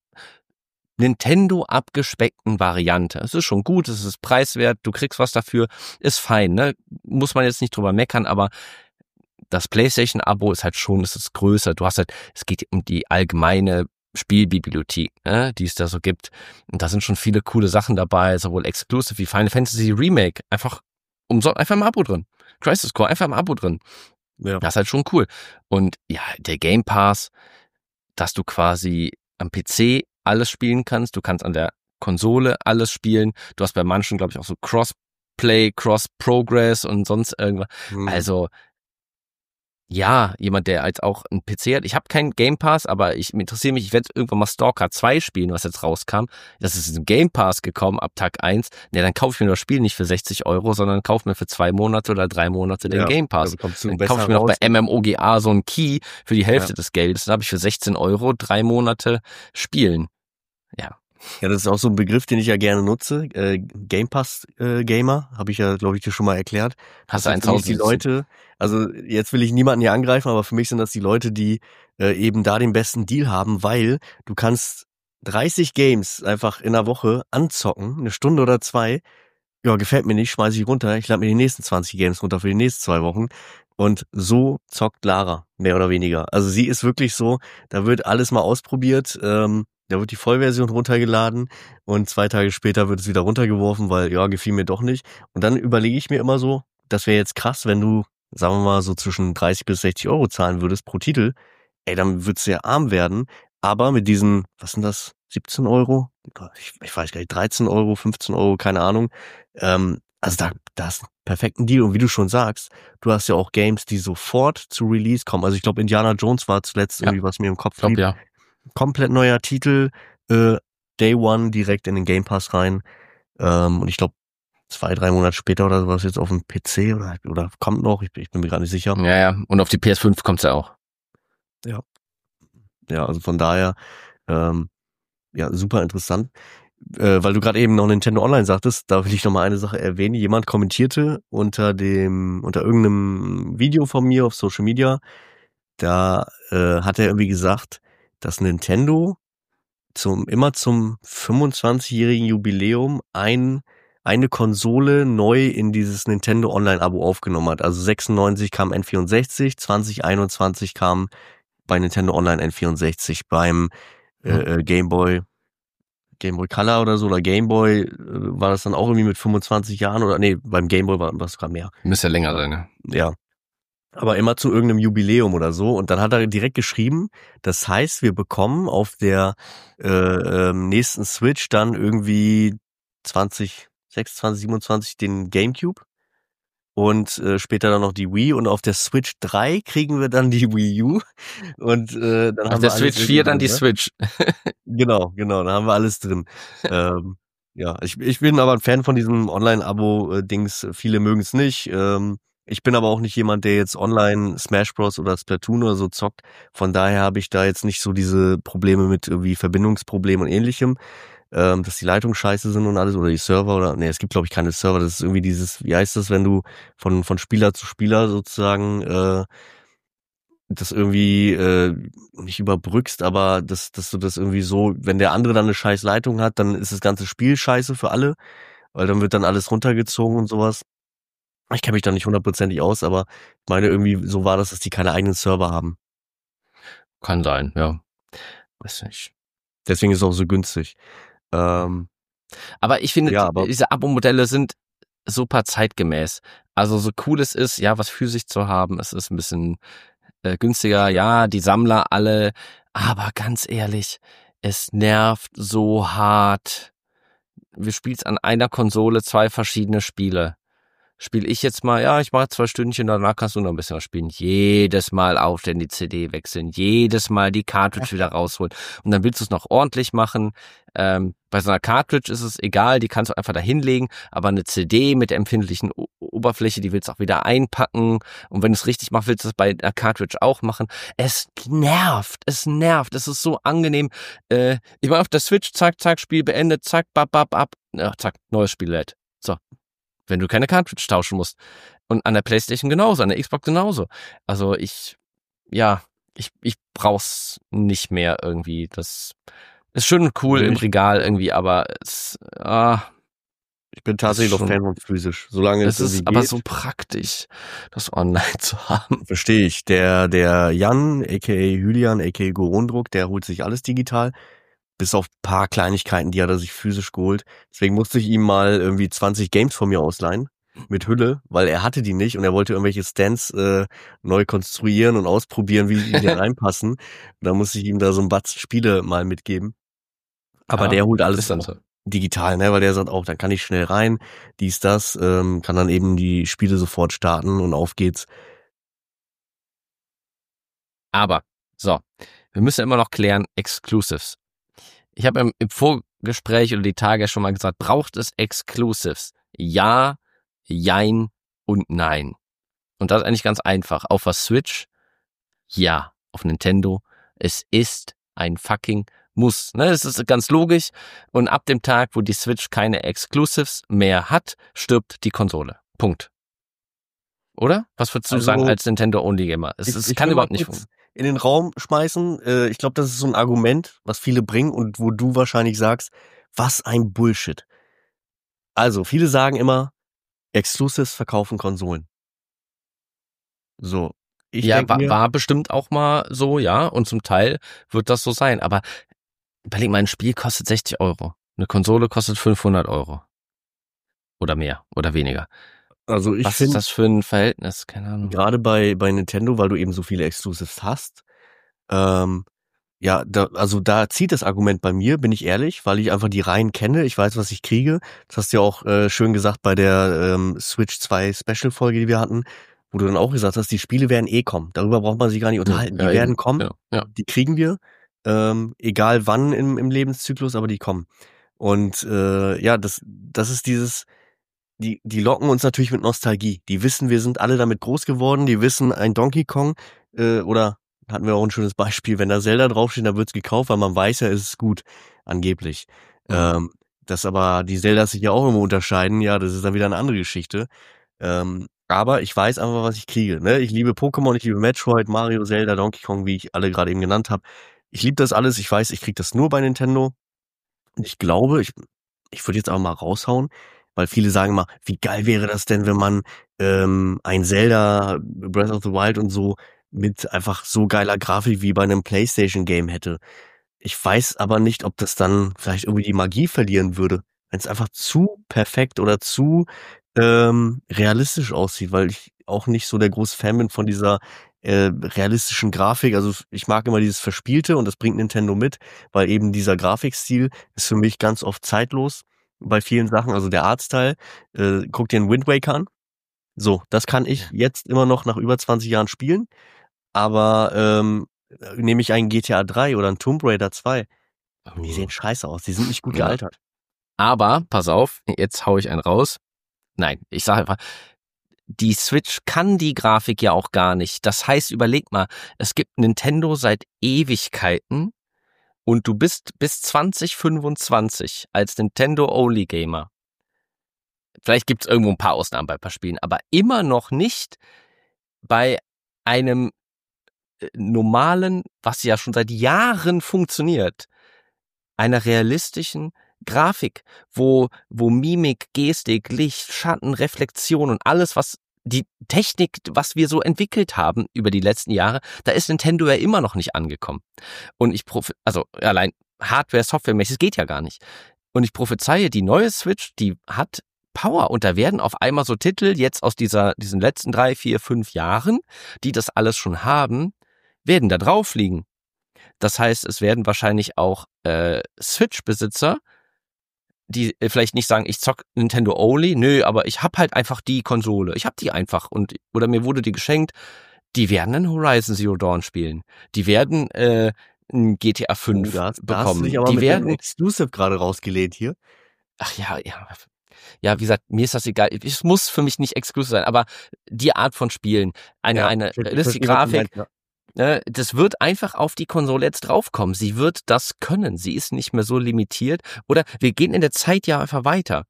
Nintendo abgespeckten Variante. Es ist schon gut, es ist preiswert, du kriegst was dafür, ist fein, ne? Muss man jetzt nicht drüber meckern, aber das PlayStation-Abo ist halt schon, es ist größer. Du hast halt, es geht um die allgemeine Spielbibliothek, ne, die es da so gibt. Und da sind schon viele coole Sachen dabei, sowohl Exclusive wie Final Fantasy Remake. Einfach umsonst, einfach im Abo drin. Crisis Core, einfach im Abo drin.
Ja.
Das ist halt schon cool. Und ja, der Game Pass, dass du quasi am P C alles spielen kannst. Du kannst an der Konsole alles spielen. Du hast bei manchen, glaube ich, auch so Crossplay, Cross-Progress und sonst irgendwas.
Hm.
Also, ja, jemand, der als auch einen P C hat. Ich habe keinen Game Pass, aber ich interessiere mich, ich werde irgendwann mal Stalker zwei spielen, was jetzt rauskam. Das ist ein Game Pass gekommen ab Tag eins. Ne, dann kaufe ich mir das Spiel nicht für sechzig Euro, sondern kaufe mir für zwei Monate oder drei Monate den
Ja,
Game Pass.
da bekommst du
Dann
besser
kaufe ich mir noch bei
raus.
MMOGA so einen Key für die Hälfte
Ja.
des Geldes. Dann habe ich für sechzehn Euro drei Monate spielen. Ja.
Ja, das ist auch so ein Begriff, den ich ja gerne nutze. Äh, Game Pass äh, Gamer, habe ich ja, glaube ich, dir schon mal erklärt.
Hast
Das
du
sind
eins
für mich
Hause
die
sitzen?
Leute, also jetzt will ich niemanden hier angreifen, aber für mich sind das die Leute, die äh, eben da den besten Deal haben, weil du kannst dreißig Games einfach in einer Woche anzocken, eine Stunde oder zwei. Ja, gefällt mir nicht, schmeiße ich runter. Ich lade mir die nächsten zwanzig Games runter für die nächsten zwei Wochen. Und so zockt Lara, mehr oder weniger. Also sie ist wirklich so, da wird alles mal ausprobiert, ähm, da wird die Vollversion runtergeladen und zwei Tage später wird es wieder runtergeworfen, weil, ja, gefiel mir doch nicht. Und dann überlege ich mir immer so, das wäre jetzt krass, wenn du, sagen wir mal, so zwischen dreißig bis sechzig Euro zahlen würdest pro Titel. Ey, dann würdest du ja arm werden. Aber mit diesen, was sind das, siebzehn Euro? Ich, ich weiß gar nicht, dreizehn Euro, fünfzehn Euro, keine Ahnung. Ähm, also da, da ist ein perfekten Deal. Und wie du schon sagst, du hast ja auch Games, die sofort zu Release kommen. Also ich glaube, Indiana Jones war zuletzt
Ja.
irgendwie, was mir im Kopf
Ich glaube,
blieb.
ja.
Komplett neuer Titel, äh, Day One direkt in den Game Pass rein. Ähm, und ich glaube, zwei, drei Monate später oder sowas jetzt auf dem P C oder, oder kommt noch, ich, ich bin mir gar nicht sicher.
Ja, ja, und auf die P S fünf kommt's ja auch.
Ja. Ja, also von daher, ähm, ja, super interessant. Äh, weil du gerade eben noch Nintendo Online sagtest, da will ich noch mal eine Sache erwähnen. Jemand kommentierte unter dem, unter irgendeinem Video von mir auf Social Media, da äh, hat er irgendwie gesagt, dass Nintendo zum immer zum fünfundzwanzigjährigen Jubiläum ein eine Konsole neu in dieses Nintendo Online-Abo aufgenommen hat. Also sechsundneunzig kam N vierundsechzig, zwanzig einundzwanzig kam bei Nintendo Online N vierundsechzig, beim äh, äh, Game Boy Game Boy Color oder so oder Game Boy äh, war das dann auch irgendwie mit fünfundzwanzig Jahren oder nee, beim Game Boy war es sogar mehr.
Müsste ja länger sein, ne?
Ja. Aber immer zu irgendeinem Jubiläum oder so. Und dann hat er direkt geschrieben, das heißt, wir bekommen auf der äh, ähm, nächsten Switch dann irgendwie zwanzig sechsundzwanzig, siebenundzwanzig den GameCube und äh, später dann noch die Wii. Und auf der Switch drei kriegen wir dann die Wii U. Und äh, dann
Auf
haben
der
wir alles
Switch
drin,
vier dann die
ne?
Switch.
Genau, genau, da haben wir alles drin. ähm, ja, ich, ich bin aber ein Fan von diesem Online-Abo-Dings. Viele mögen es nicht. Ähm, ich bin aber auch nicht jemand, der jetzt online Smash Bros. Oder Splatoon oder so zockt. Von daher habe ich da jetzt nicht so diese Probleme mit irgendwie Verbindungsproblemen und ähnlichem, ähm, dass die Leitungen scheiße sind und alles oder die Server oder nee, es gibt glaube ich keine Server. Das ist irgendwie dieses, wie heißt das, wenn du von von Spieler zu Spieler sozusagen äh, das irgendwie äh, nicht überbrückst, aber dass, dass du das irgendwie so, wenn der andere dann eine scheiß Leitung hat, dann ist das ganze Spiel scheiße für alle, weil dann wird dann alles runtergezogen und sowas. Ich kenne mich da nicht hundertprozentig aus, aber ich meine irgendwie so war das, dass die keine eigenen Server haben.
Kann sein, ja. Weiß nicht.
Deswegen ist es auch so günstig. Ähm,
Aber ich finde,
Ja, aber-
diese Abo-Modelle sind super zeitgemäß. Also so cool es ist, ja, was physisch zu haben, es ist ein bisschen äh, günstiger, ja, die Sammler alle, aber ganz ehrlich, es nervt so hart. Wir spielen an einer Konsole zwei verschiedene Spiele. Spiel ich jetzt mal, ja, ich mache zwei Stündchen, danach kannst du noch ein bisschen was spielen. Jedes Mal aufstellen, die C D wechseln, jedes Mal die Cartridge wieder rausholen. Und dann willst du es noch ordentlich machen. Ähm, bei so einer Cartridge ist es egal, die kannst du einfach da hinlegen, aber eine C D mit der empfindlichen o- Oberfläche, die willst du auch wieder einpacken. Und wenn du es richtig machst, willst du es bei der Cartridge auch machen. Es nervt, es nervt, es ist so angenehm. Äh, ich mache auf der Switch, zack, zack, Spiel beendet, zack, bap, bap, bap, ja, zack, neues Spiel lädt. So. Wenn du keine Cartridge tauschen musst. Und an der PlayStation genauso, an der Xbox genauso. Also ich, ja, ich, ich brauch's nicht mehr irgendwie. Das ist schön und cool
Nee,
im
ich-
Regal irgendwie, aber es, ah,
Ich bin tatsächlich
Das
noch
ist
Fan von physisch, solange
es
es irgendwie
ist aber
geht.
so praktisch, das online zu haben.
Verstehe ich. Der, der Jan, aka Julian, aka Gorondruck, der holt sich alles digital. Bis auf paar Kleinigkeiten, die hat er sich physisch geholt. Deswegen musste ich ihm mal irgendwie zwanzig Games von mir ausleihen. Mit Hülle, weil er hatte die nicht und er wollte irgendwelche Stands äh, neu konstruieren und ausprobieren, wie die da reinpassen. Und da musste ich ihm da so ein Batzen Spiele mal mitgeben. Aber
Ja,
der holt alles
ist dann so.
digital, ne, weil der sagt auch, dann kann ich schnell rein, dies, das, ähm, kann dann eben die Spiele sofort starten und auf geht's.
Aber, so, wir müssen immer noch klären, Exclusives. Ich habe im, im Vorgespräch oder die Tage schon mal gesagt, braucht es Exclusives? Ja, jein und nein. Und das ist eigentlich ganz einfach. Auf der Switch, ja. Auf Nintendo, es ist ein fucking Muss. Ne? Das ist ganz logisch. Und ab dem Tag, wo die Switch keine Exclusives mehr hat, stirbt die Konsole. Punkt. Oder? Was würdest du
Also,
sagen als Nintendo-Only-Gamer? Es,
Ich-
es
ich
kann
will mal
überhaupt nicht
kurz
funktionieren.
in den Raum schmeißen. Äh, ich glaube, das ist so ein Argument, was viele bringen und wo du wahrscheinlich sagst, was ein Bullshit. Also, viele sagen immer, Exclusives verkaufen Konsolen. So. Ich
Ja,
denk
war,
mir,
war bestimmt auch mal so, ja. Und zum Teil wird das so sein. Aber überleg mal, ein Spiel kostet sechzig Euro. Eine Konsole kostet fünfhundert Euro. Oder mehr. Oder weniger.
also ich
Was ist
finde,
das für ein Verhältnis? Keine Ahnung.
gerade bei, bei Nintendo, weil du eben so viele Exclusives hast, ähm, ja, da, also da zieht das Argument bei mir, bin ich ehrlich, weil ich einfach die Reihen kenne, ich weiß, was ich kriege. Das hast du ja auch äh, schön gesagt bei der ähm, Switch zwei Special-Folge, die wir hatten, wo du dann auch gesagt hast, die Spiele werden eh kommen. Darüber braucht man sich gar nicht unterhalten.
Ja,
die werden
eben.
kommen,
Genau. Ja.
die kriegen wir. ähm, egal wann im, im Lebenszyklus, aber die kommen. Und äh, ja, das, das ist dieses, die, die locken uns natürlich mit Nostalgie. Die wissen, wir sind alle damit groß geworden, die wissen, ein Donkey Kong, äh, oder hatten wir auch ein schönes Beispiel, wenn da Zelda draufsteht, dann wird's gekauft, weil man weiß ja, es ist gut, angeblich. Mhm. Ähm, dass aber die Zeldas sich ja auch immer unterscheiden, ja, das ist dann wieder eine andere Geschichte. Ähm, aber ich weiß einfach, was ich kriege. Ne? Ich liebe Pokémon, ich liebe Metroid, Mario, Zelda, Donkey Kong, wie ich alle gerade eben genannt habe. Ich liebe das alles. Ich weiß, ich kriege das nur bei Nintendo. Und ich glaube, ich, ich würde jetzt aber mal raushauen, weil viele sagen mal, wie geil wäre das denn, wenn man ähm, ein Zelda, Breath of the Wild und so mit einfach so geiler Grafik wie bei einem PlayStation-Game hätte. Ich weiß aber nicht, ob das dann vielleicht irgendwie die Magie verlieren würde, wenn es einfach zu perfekt oder zu ähm, realistisch aussieht, weil ich auch nicht so der große Fan bin von dieser äh, realistischen Grafik. Also ich mag immer dieses Verspielte und das bringt Nintendo mit, weil eben dieser Grafikstil ist für mich ganz oft zeitlos bei vielen Sachen. Also der Artstyle, äh, guck dir einen Wind Waker an. So, das kann ich jetzt immer noch nach über zwanzig Jahren spielen, aber ähm, nehme ich einen G T A drei oder einen Tomb Raider zwei, die sehen scheiße aus, die sind nicht gut
Ja.
gealtert.
Aber, pass auf, jetzt hau ich einen raus. Nein, ich sage einfach, die Switch kann die Grafik ja auch gar nicht. Das heißt, überleg mal, es gibt Nintendo seit Ewigkeiten und du bist bis zwanzig fünfundzwanzig als Nintendo-Only-Gamer. Vielleicht gibt es irgendwo ein paar Ausnahmen bei ein paar Spielen, aber immer noch nicht bei einem äh, normalen, was ja schon seit Jahren funktioniert, einer realistischen Grafik, wo, wo Mimik, Gestik, Licht, Schatten, Reflexion und alles, was die Technik, was wir so entwickelt haben über die letzten Jahre, da ist Nintendo ja immer noch nicht angekommen. Und ich prophe- also allein Hardware, Softwaremäßig, das geht ja gar nicht. Und ich prophezeie, die neue Switch, die hat Power und da werden auf einmal so Titel jetzt aus dieser, diesen letzten drei, vier, fünf Jahren, die das alles schon haben, werden da drauf liegen. Das heißt, es werden wahrscheinlich auch äh, Switch-Besitzer, die äh, vielleicht nicht sagen, ich zock Nintendo Only, nö, aber ich hab halt einfach die Konsole. Ich hab die einfach und oder mir wurde die geschenkt. Die werden ein Horizon Zero Dawn spielen. Die werden äh, ein G T A fünf
Oh, da, hast- da hast
bekommen.
du dich aber
Die
mit
werden
dem Exclusive gerade rausgelehnt hier.
Ach ja, ja. Ja, wie gesagt, mir ist das egal. Es muss für mich nicht exklusiv sein, aber die Art von Spielen, eine,
Ja,
eine
ich- ich
realistische
verstehe, was du
Grafik,
meinst, ja.
ne, das wird einfach auf die Konsole jetzt draufkommen. Sie wird das können. Sie ist nicht mehr so limitiert. Oder wir gehen in der Zeit ja einfach weiter.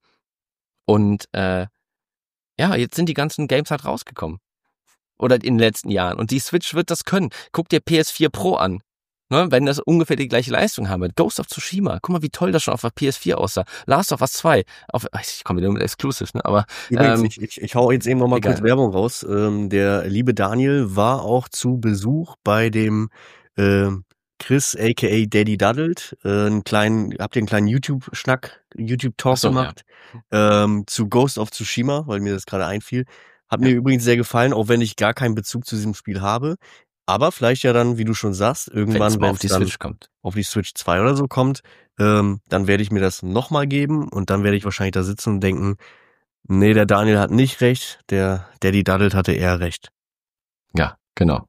Und äh, ja, jetzt sind die ganzen Games halt rausgekommen. Oder in den letzten Jahren. Und die Switch wird das können. Guck dir P S vier Pro an. Ne, wenn das ungefähr die gleiche Leistung haben wird. Ghost of Tsushima, guck mal, wie toll das schon auf der P S vier aussah. Last of Us zwei, auf, ich komme wieder mit Exclusives, ne, aber
Übrigens,
ähm,
ich, ich, ich hau jetzt eben noch mal
egal.
kurz Werbung raus. Ähm, der liebe Daniel war auch zu Besuch bei dem ähm, Chris, aka Daddy Duddled, äh, einen kleinen, habt ihr einen kleinen YouTube-Schnack, YouTube-Talk
Ach so,
gemacht, ähm, zu Ghost of Tsushima, weil mir das gerade einfiel. Hat
Ja.
mir übrigens sehr gefallen, auch wenn ich gar keinen Bezug zu diesem Spiel habe. Aber vielleicht ja dann, wie du schon sagst,
wenn es
irgendwann,
mal
wenn
auf
es
die
dann
Switch kommt.
auf die Switch zwei oder so kommt, ähm, dann werde ich mir das nochmal geben und dann werde ich wahrscheinlich da sitzen und denken, nee, der Daniel hat nicht recht, der Daddy Duddled hatte eher recht.
Ja, genau.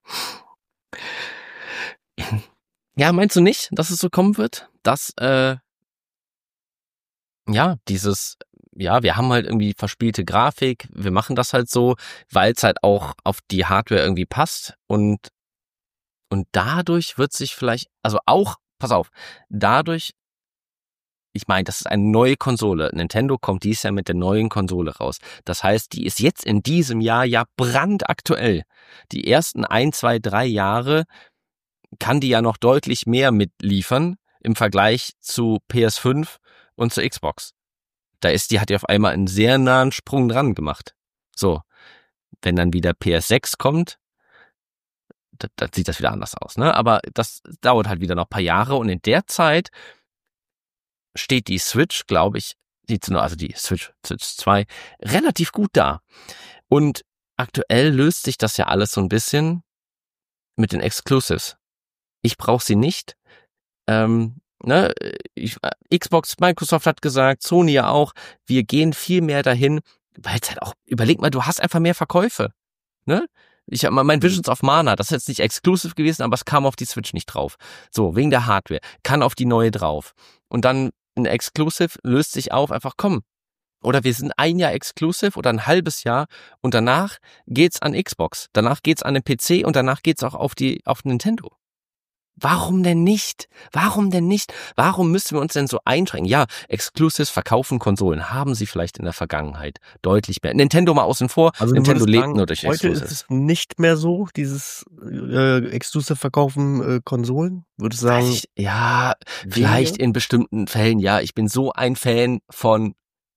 Ja, meinst du nicht, dass es so kommen wird? Dass, äh, ja, dieses, ja, wir haben halt irgendwie verspielte Grafik, wir machen das halt so, weil es halt auch auf die Hardware irgendwie passt und und dadurch wird sich vielleicht, also auch, pass auf, dadurch, ich meine, das ist eine neue Konsole. Nintendo kommt dieses Jahr mit der neuen Konsole raus. Das heißt, die ist jetzt in diesem Jahr ja brandaktuell. Die ersten ein, zwei, drei Jahre kann die ja noch deutlich mehr mitliefern im Vergleich zu P S fünf und zur Xbox. Da ist die, hat die auf einmal einen sehr nahen Sprung dran gemacht. So, wenn dann wieder P S sechs kommt, da, da sieht das wieder anders aus, ne? Aber das dauert halt wieder noch ein paar Jahre und in der Zeit steht die Switch, glaube ich, die, also die Switch, Switch zwei, relativ gut da. Und aktuell löst sich das ja alles so ein bisschen mit den Exclusives. Ich brauche sie nicht. Ähm, ne, ich, Xbox, Microsoft hat gesagt, Sony ja auch, wir gehen viel mehr dahin, weil es halt auch, überleg mal, du hast einfach mehr Verkäufe. Ne? Ich habe mein Visions of Mana, das ist jetzt nicht exclusive gewesen, aber es kam auf die Switch nicht drauf. So, wegen der Hardware. Kann auf die neue drauf. Und dann ein Exclusive löst sich auf, einfach komm. Oder wir sind ein Jahr Exclusive oder ein halbes Jahr und danach geht's an Xbox. Danach geht's an den P C und danach geht's auch auf die, auf Nintendo. Warum denn nicht? Warum denn nicht? Warum müssen wir uns denn so einschränken? Ja, Exclusives verkaufen Konsolen. Haben sie vielleicht in der Vergangenheit deutlich mehr. Nintendo mal außen vor.
Also
Nintendo lebt
sagen,
nur durch
heute
Exclusives.
ist es nicht mehr so, dieses äh, Exclusive verkaufen äh, Konsolen? Würdest du sagen?
Ich, ja,
weniger?
vielleicht in bestimmten Fällen. Ja, ich bin so ein Fan von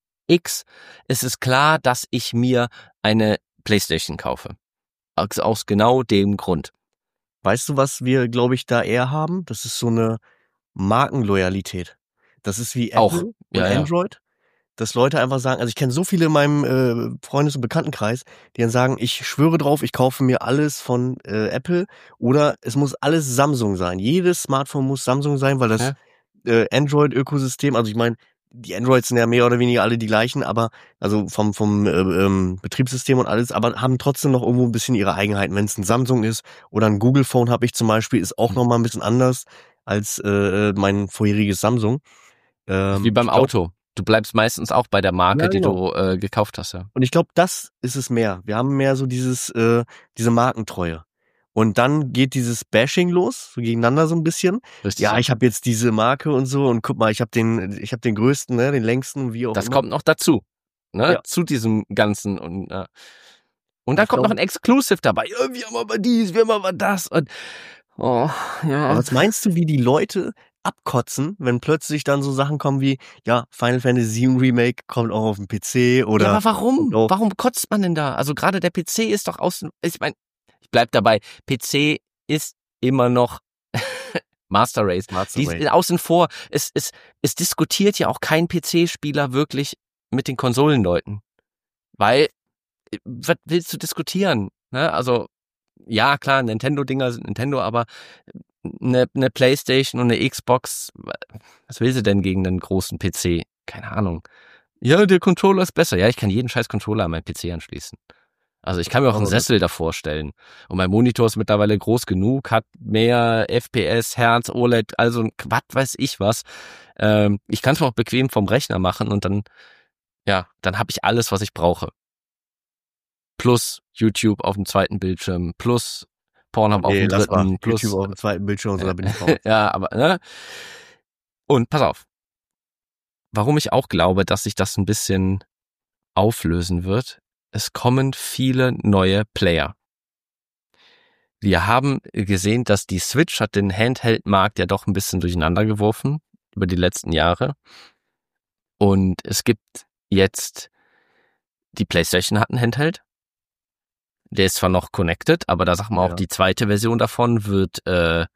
X. Es ist klar, dass ich mir eine PlayStation kaufe. Aus, aus genau dem Grund.
Weißt du, was wir, glaube ich, da eher haben? Das ist so eine Markenloyalität. Das ist wie Apple
Auch,
und
ja, ja.
Android, dass Leute einfach sagen, also ich kenne so viele in meinem äh, Freundes- und Bekanntenkreis, die dann sagen, ich schwöre drauf, ich kaufe mir alles von äh, Apple oder es muss alles Samsung sein. Jedes Smartphone muss Samsung sein, weil das
Ja.
äh, Android-Ökosystem, also ich meine, die Androids sind ja mehr oder weniger alle die gleichen, aber also vom vom äh, ähm, Betriebssystem und alles, aber haben trotzdem noch irgendwo ein bisschen ihre Eigenheiten. Wenn es ein Samsung ist oder ein Google Phone habe ich zum Beispiel, ist auch
Mhm.
noch mal ein bisschen anders als äh, mein vorheriges Samsung. Ähm,
Wie beim
ich glaub,
Auto. Du bleibst meistens auch bei der Marke,
Ja,
die
genau.
du äh, gekauft hast, ja.
Und ich glaube, das ist es mehr. Wir haben mehr so dieses äh, diese Markentreue. Und dann geht dieses Bashing los, so gegeneinander so ein bisschen.
Richtig.
Ja, ich habe jetzt diese Marke und so und guck mal, ich habe den ich habe den größten, ne, den längsten, wie auch
Das
immer.
kommt noch dazu, ne?
Ja.
Zu diesem ganzen und ja. Und dann
Ich
kommt
glaub-
noch ein Exclusive dabei. Ja, wir haben aber dies, wir haben aber das und oh, ja.
Aber was meinst du, wie die Leute abkotzen, wenn plötzlich dann so Sachen kommen wie, ja, Final Fantasy sieben Remake kommt auch auf dem P C oder
Ja, aber warum?
kommt auch-
Warum kotzt man denn da? Also gerade der P C ist doch außen, ich meine, ich bleib dabei, P C ist immer noch Master Race.
Master
Die
Race.
außen vor, es, es, es diskutiert ja auch kein P C-Spieler wirklich mit den Konsolenleuten. Weil, äh, was willst du diskutieren? Ne? Also, ja, klar, Nintendo-Dinger sind Nintendo, aber eine, eine Playstation und eine Xbox, was will sie denn gegen einen großen P C? Keine Ahnung. Ja, der Controller ist besser. Ja, ich kann jeden scheiß Controller an meinen P C anschließen. Also ich kann mir auch einen
Aber das-
Sessel davor stellen. Und mein Monitor ist mittlerweile groß genug, hat mehr F P S, Hertz, O L E D, also was weiß ich was. Ähm, ich kann es mir auch bequem vom Rechner machen und dann, ja, dann habe ich alles, was ich brauche. Plus YouTube auf dem zweiten Bildschirm, plus Pornhub auf
Nee,
dem
lass mal.
dritten, plus
YouTube auf dem zweiten Bildschirm und so, da bin ich raus.
ja, aber, ne? Und pass auf. Warum ich auch glaube, dass sich das ein bisschen auflösen wird, es kommen viele neue Player. Wir haben gesehen, dass die Switch hat den Handheld-Markt ja doch ein bisschen durcheinander geworfen über die letzten Jahre. Und es gibt jetzt, die PlayStation hat einen Handheld. Der ist zwar noch connected, aber da sagt man auch,
Ja.
die zweite Version davon wird äh,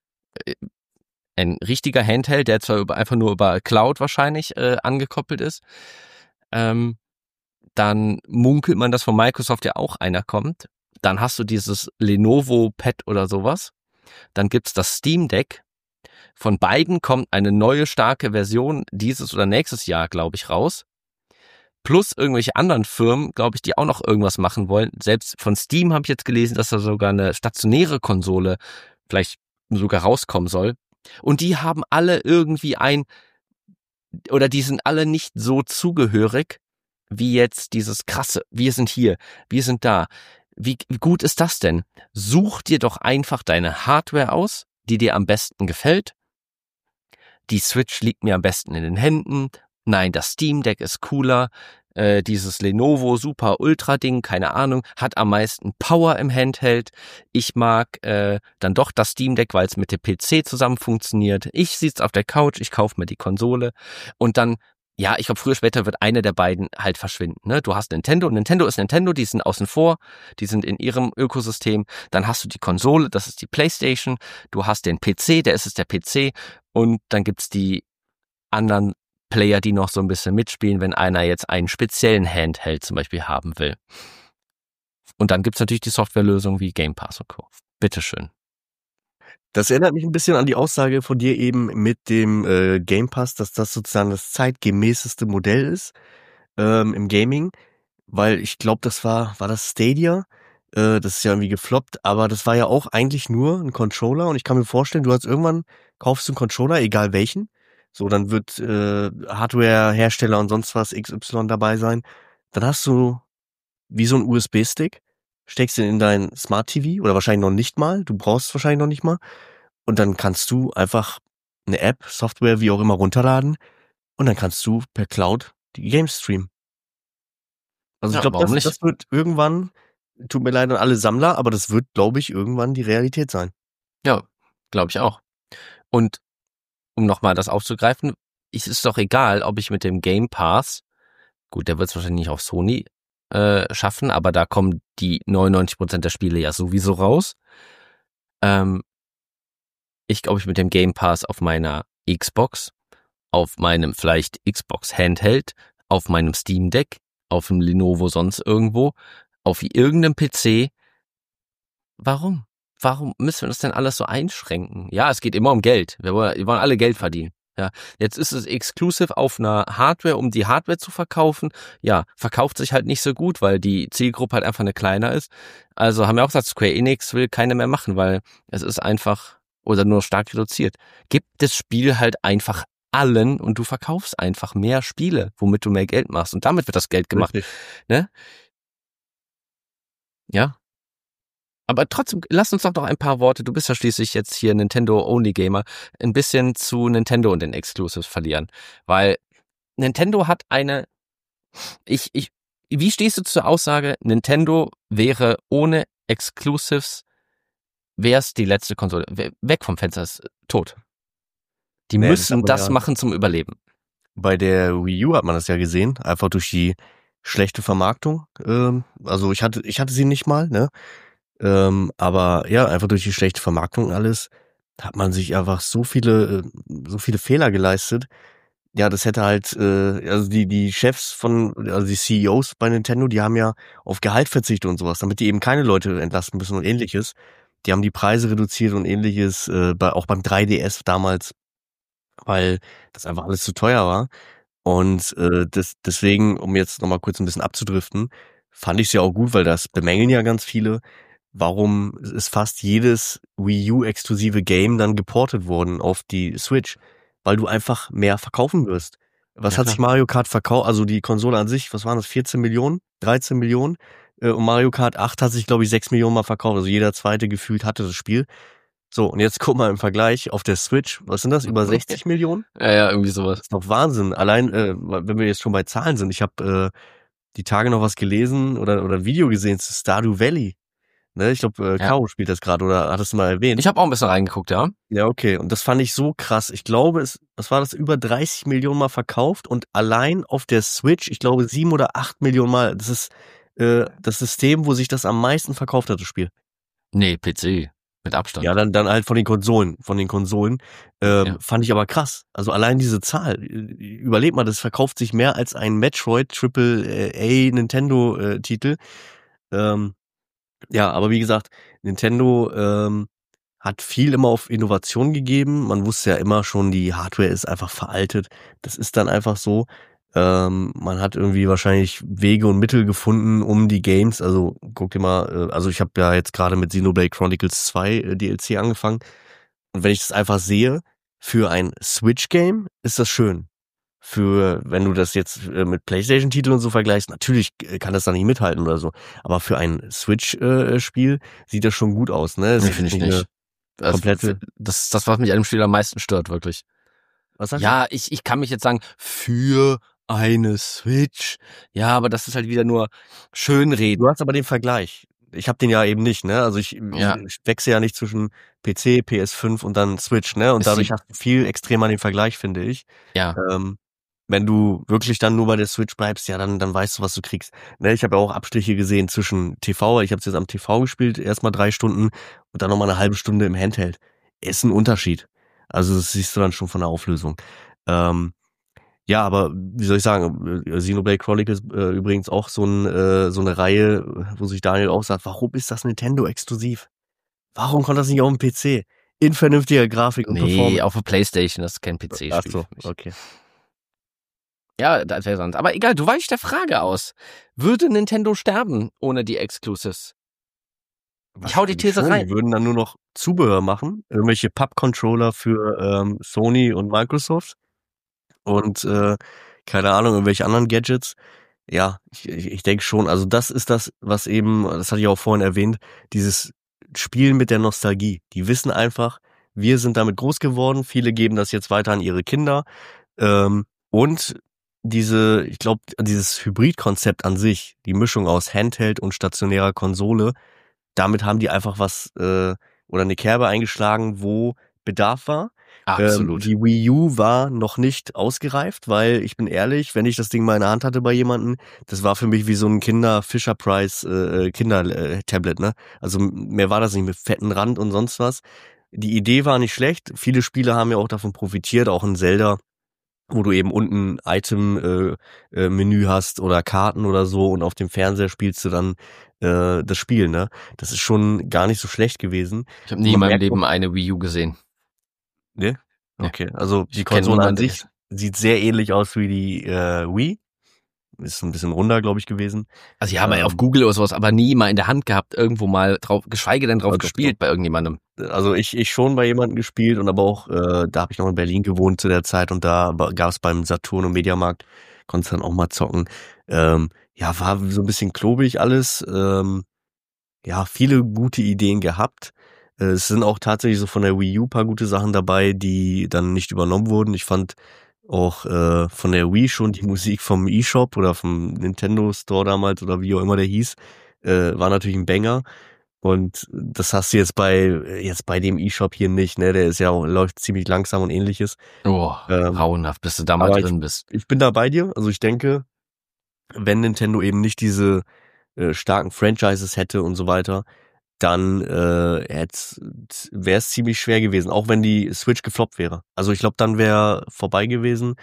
ein richtiger Handheld, der zwar über, einfach nur über Cloud wahrscheinlich äh, angekoppelt ist. Ähm, dann munkelt man, dass von Microsoft ja auch einer kommt. Dann hast du dieses Lenovo Pad oder sowas. Dann gibt's das Steam Deck. Von beiden kommt eine neue starke Version dieses oder nächstes Jahr, glaube ich, raus. Plus irgendwelche anderen Firmen, glaube ich, die auch noch irgendwas machen wollen. Selbst von Steam habe ich jetzt gelesen, dass da sogar eine stationäre Konsole vielleicht sogar rauskommen soll. Und die haben alle irgendwie ein, oder die sind alle nicht so zugehörig, wie jetzt dieses krasse, wir sind hier, wir sind da. Wie, wie gut ist das denn? Such dir doch einfach deine Hardware aus, die dir am besten gefällt. Die Switch liegt mir am besten in den Händen. Nein, das Steam Deck ist cooler. Äh, dieses Lenovo Super Ultra Ding, keine Ahnung, hat am meisten Power im Handheld. Ich mag äh, dann doch das Steam Deck, weil es mit dem P C zusammen funktioniert. Ich sitze auf der Couch, ich kaufe mir die Konsole und dann, ja, ich glaube, früher oder später wird eine der beiden halt verschwinden. Ne? Du hast Nintendo, Nintendo ist Nintendo, die sind außen vor, die sind in ihrem Ökosystem. Dann hast du die Konsole, das ist die PlayStation. Du hast den P C, der ist es der P C. Und dann gibt's die anderen Player, die noch so ein bisschen mitspielen, wenn einer jetzt einen speziellen Handheld zum Beispiel haben will. Und dann gibt's natürlich die Softwarelösung wie Game Pass und Co. Bitteschön.
Das erinnert mich ein bisschen an die Aussage von dir eben mit dem äh, Game Pass, dass das sozusagen das zeitgemäßeste Modell ist ähm, im Gaming, weil ich glaube, das war war das Stadia, Äh, das ist ja irgendwie gefloppt, aber das war ja auch eigentlich nur ein Controller und ich kann mir vorstellen, du hast irgendwann, kaufst du einen Controller, egal welchen, so, dann wird äh, Hardware-Hersteller und sonst was X Y dabei sein. Dann hast du wie so ein U S B-Stick, steckst ihn in dein Smart-T V oder wahrscheinlich noch nicht mal, du brauchst es wahrscheinlich noch nicht mal und dann kannst du einfach eine App, Software, wie auch immer runterladen und dann kannst du per Cloud die Games streamen. Also
Ja,
ich glaube,
warum
das,
nicht?
das wird irgendwann, tut mir leid an alle Sammler, aber das wird, glaube ich, irgendwann die Realität sein.
Ja, glaube ich auch. Und um nochmal das aufzugreifen, ist es doch egal, ob ich mit dem Game Pass, gut, der wird es wahrscheinlich nicht auf Sony äh, schaffen, aber da kommen die neunundneunzig Prozent der Spiele ja sowieso raus. Ähm, ich glaube, ich mit dem Game Pass auf meiner Xbox, auf meinem vielleicht Xbox Handheld, auf meinem Steam Deck, auf dem Lenovo sonst irgendwo, auf irgendeinem P C. Warum? Warum müssen wir das denn alles so einschränken? Ja, es geht immer um Geld. Wir wollen, wir wollen alle Geld verdienen. Ja, jetzt ist es exclusive auf einer Hardware, um die Hardware zu verkaufen. Ja, verkauft sich halt nicht so gut, weil die Zielgruppe halt einfach eine kleiner ist. Also haben wir auch gesagt, Square Enix will keine mehr machen, weil es ist einfach oder nur stark reduziert. Gib das Spiel halt einfach allen und du verkaufst einfach mehr Spiele, womit du mehr Geld machst. Und damit wird das Geld gemacht.
Richtig.
Ne? Ja. Aber trotzdem, lass uns doch noch ein paar Worte, du bist ja schließlich jetzt hier Nintendo-Only-Gamer, ein bisschen zu Nintendo und den Exclusives verlieren. Weil Nintendo hat eine, ich, ich, wie stehst du zur Aussage, Nintendo wäre ohne Exclusives, wär's die letzte Konsole, weg vom Fenster, ist tot. Die
Nee, das
müssen
hat man
das
ja-
machen zum Überleben.
Bei der Wii U hat man das ja gesehen, einfach durch die schlechte Vermarktung. Ähm, also ich hatte, ich hatte sie nicht mal, ne? Ähm, aber ja, einfach durch die schlechte Vermarktung und alles hat man sich einfach so viele, äh, so viele Fehler geleistet. Ja, das hätte halt, äh, also die die Chefs von, also die C E Os bei Nintendo, die haben ja auf Gehalt verzichtet und sowas, damit die eben keine Leute entlasten müssen und ähnliches. Die haben die Preise reduziert und ähnliches, äh, bei, auch beim drei D S damals, weil das einfach alles zu teuer war. Und äh, das, deswegen, um jetzt nochmal kurz ein bisschen abzudriften, fand ich es ja auch gut, weil das bemängeln ja ganz viele. Warum ist fast jedes Wii U-exklusive Game dann geportet worden auf die Switch? Weil du einfach mehr verkaufen wirst. Was
Ja,
hat
klar.
sich Mario Kart verkauft? Also die Konsole an sich, was waren das? vierzehn Millionen? dreizehn Millionen? Äh, Und Mario Kart acht hat sich, glaube ich, sechs Millionen mal verkauft. Also jeder zweite gefühlt hatte das Spiel. So, und jetzt guck mal im Vergleich auf der Switch. Was sind das? Über sechzig Millionen?
Ja, ja, irgendwie sowas.
Das ist doch Wahnsinn. Allein, äh, wenn wir jetzt schon bei Zahlen sind, ich habe äh, die Tage noch was gelesen oder oder ein Video gesehen zu Stardew Valley. Ne, ich glaube, äh,
Ja.
Caro spielt das gerade oder hattest du mal erwähnt?
Ich habe auch ein bisschen reingeguckt, ja.
Ja, okay. Und das fand ich so krass. Ich glaube, es, was war das, über dreißig Millionen Mal verkauft und allein auf der Switch, ich glaube, sieben oder acht Millionen Mal. Das ist äh, das System, wo sich das am meisten verkauft hat, das Spiel.
Nee, P C. Mit Abstand.
Ja, dann dann halt von den Konsolen, von den Konsolen. Ähm,
Ja.
Fand ich aber krass. Also allein diese Zahl, überleg mal, das verkauft sich mehr als ein Metroid Triple A Nintendo äh, Titel. Ähm, ja, aber wie gesagt, Nintendo ähm, hat viel immer auf Innovation gegeben. Man wusste ja immer schon, die Hardware ist einfach veraltet. Das ist dann einfach so. Ähm, man hat irgendwie wahrscheinlich Wege und Mittel gefunden, um die Games, also guck dir mal, äh, also ich habe ja jetzt gerade mit Xenoblade Chronicles zwei äh, D L C angefangen und wenn ich das einfach sehe, für ein Switch-Game ist das schön. Für, wenn du das jetzt äh, mit PlayStation-Titeln und so vergleichst, natürlich äh, kann das da nicht mithalten oder so, aber für ein Switch-Spiel sieht das schon gut aus, ne? Es
Nee,
ist
finde ich
eine
nicht. Das,
komplette-
das ist das, was mich an dem Spiel am meisten stört, wirklich.
Was sagst
Ja, ich, ich kann mich jetzt sagen, für eine Switch. Ja, aber das ist halt wieder nur
du?
Schönreden.
Du hast aber den Vergleich. Ich habe den ja eben nicht, ne? Also ich,
Ja.
ich wechsle ja nicht zwischen P C, P S fünf und dann Switch, ne? Und
Ist
dadurch
die-
hast du viel extremer den Vergleich, finde ich.
Ja,
Ähm, wenn du wirklich dann nur bei der Switch bleibst, ja, dann dann weißt du, was du kriegst. Ne, ich habe ja auch Abstriche gesehen zwischen T V, ich habe es jetzt am T V gespielt, erstmal drei Stunden und dann nochmal eine halbe Stunde im Handheld. Ist ein Unterschied. Also das siehst du dann schon von der Auflösung. Ähm, ja, aber wie soll ich sagen, äh, Xenoblade Chronicles äh, übrigens auch so, ein, äh, so eine Reihe, wo sich Daniel auch sagt, warum ist das Nintendo exklusiv? Warum kommt das nicht auf dem P C? In vernünftiger Grafik und
nee,
Performance.
auf der Playstation, das ist kein P C-Spiel.
Ach so,
für mich.
okay.
Ja, das wäre sonst. Aber egal, du weichst der Frage aus. Würde Nintendo sterben ohne die Exclusives? Ich hau die These
schon.
rein.
Die würden dann nur noch Zubehör machen, irgendwelche Pub-Controller für ähm, Sony und Microsoft und äh, keine Ahnung, irgendwelche anderen Gadgets. Ja, ich, ich, ich denke schon, also das ist das, was eben, das hatte ich auch vorhin erwähnt, dieses Spielen mit der Nostalgie. Die wissen einfach, wir sind damit groß geworden, viele geben das jetzt weiter an ihre Kinder ähm, und diese, ich glaube, dieses Hybrid-Konzept an sich, die Mischung aus Handheld und stationärer Konsole, damit haben die einfach was äh, oder eine Kerbe eingeschlagen, wo Bedarf war.
Absolut.
Ähm, die Wii U war noch nicht ausgereift, weil ich bin ehrlich, wenn ich das Ding mal in der Hand hatte bei jemandem, das war für mich wie so ein Kinder Fisher Price äh, Kinder äh, Tablet, ne? Also mehr war das nicht mit fetten Rand und sonst was. Die Idee war nicht schlecht. Viele Spiele haben ja auch davon profitiert, auch in Zelda, wo du eben unten Item äh, äh, Menü hast oder Karten oder so und auf dem Fernseher spielst du dann äh, das Spiel, ne? Das ist schon gar nicht so schlecht gewesen.
Ich habe nie in meinem Leben eine Wii U gesehen.
Ne? Okay, also die
Ich kenn
Konsole an
niemanden, der
sich sieht sehr ähnlich aus wie die äh, Wii. Ist ein bisschen runder, glaube ich, gewesen.
Also ja, mal
Ähm,
auf Google oder sowas, aber nie mal in der Hand gehabt, irgendwo mal drauf, geschweige denn drauf
Ja, doch,
gespielt bei irgendjemandem.
Also ich ich schon bei jemandem gespielt und aber auch, äh, da habe ich noch in Berlin gewohnt zu der Zeit und da gab es beim Saturn und Mediamarkt, konntest dann auch mal zocken. Ähm, ja, war so ein bisschen klobig alles. Ähm, ja, viele gute Ideen gehabt. Äh, es sind auch tatsächlich so von der Wii U paar gute Sachen dabei, die dann nicht übernommen wurden. Ich fand auch äh, von der Wii schon die Musik vom eShop oder vom Nintendo Store damals oder wie auch immer der hieß, äh, war natürlich ein Banger. Und das hast du jetzt bei jetzt bei dem eShop hier nicht, ne? Der ist ja auch, läuft ziemlich langsam und ähnliches.
Oh,
Ähm,
grauenhaft, bis du da mal
aber
drin bist.
Ich bin da bei dir. Also ich denke, wenn Nintendo eben nicht diese äh, starken Franchises hätte und so weiter, dann äh, wäre es ziemlich schwer gewesen, auch wenn die Switch gefloppt wäre. Also ich glaube, dann wäre vorbei gewesen.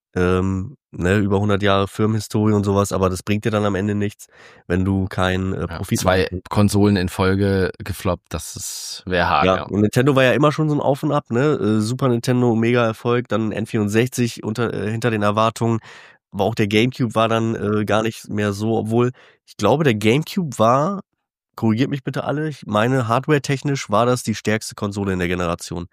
Ähm, ne, über hundert Jahre Firmenhistorie und sowas, aber das bringt dir dann am Ende nichts, wenn du kein äh, Profit
Ja, zwei
machst.
Konsolen in Folge gefloppt, das wäre hart.
Ja,
Ja,
und Nintendo war ja immer schon so ein Auf und Ab, ne? Äh, Super Nintendo, mega Erfolg, dann N vierundsechzig unter, äh, hinter den Erwartungen. Aber auch der GameCube war dann äh, gar nicht mehr so, obwohl ich glaube, der GameCube war, korrigiert mich bitte alle, ich meine, hardware-technisch war das die stärkste Konsole in der Generation.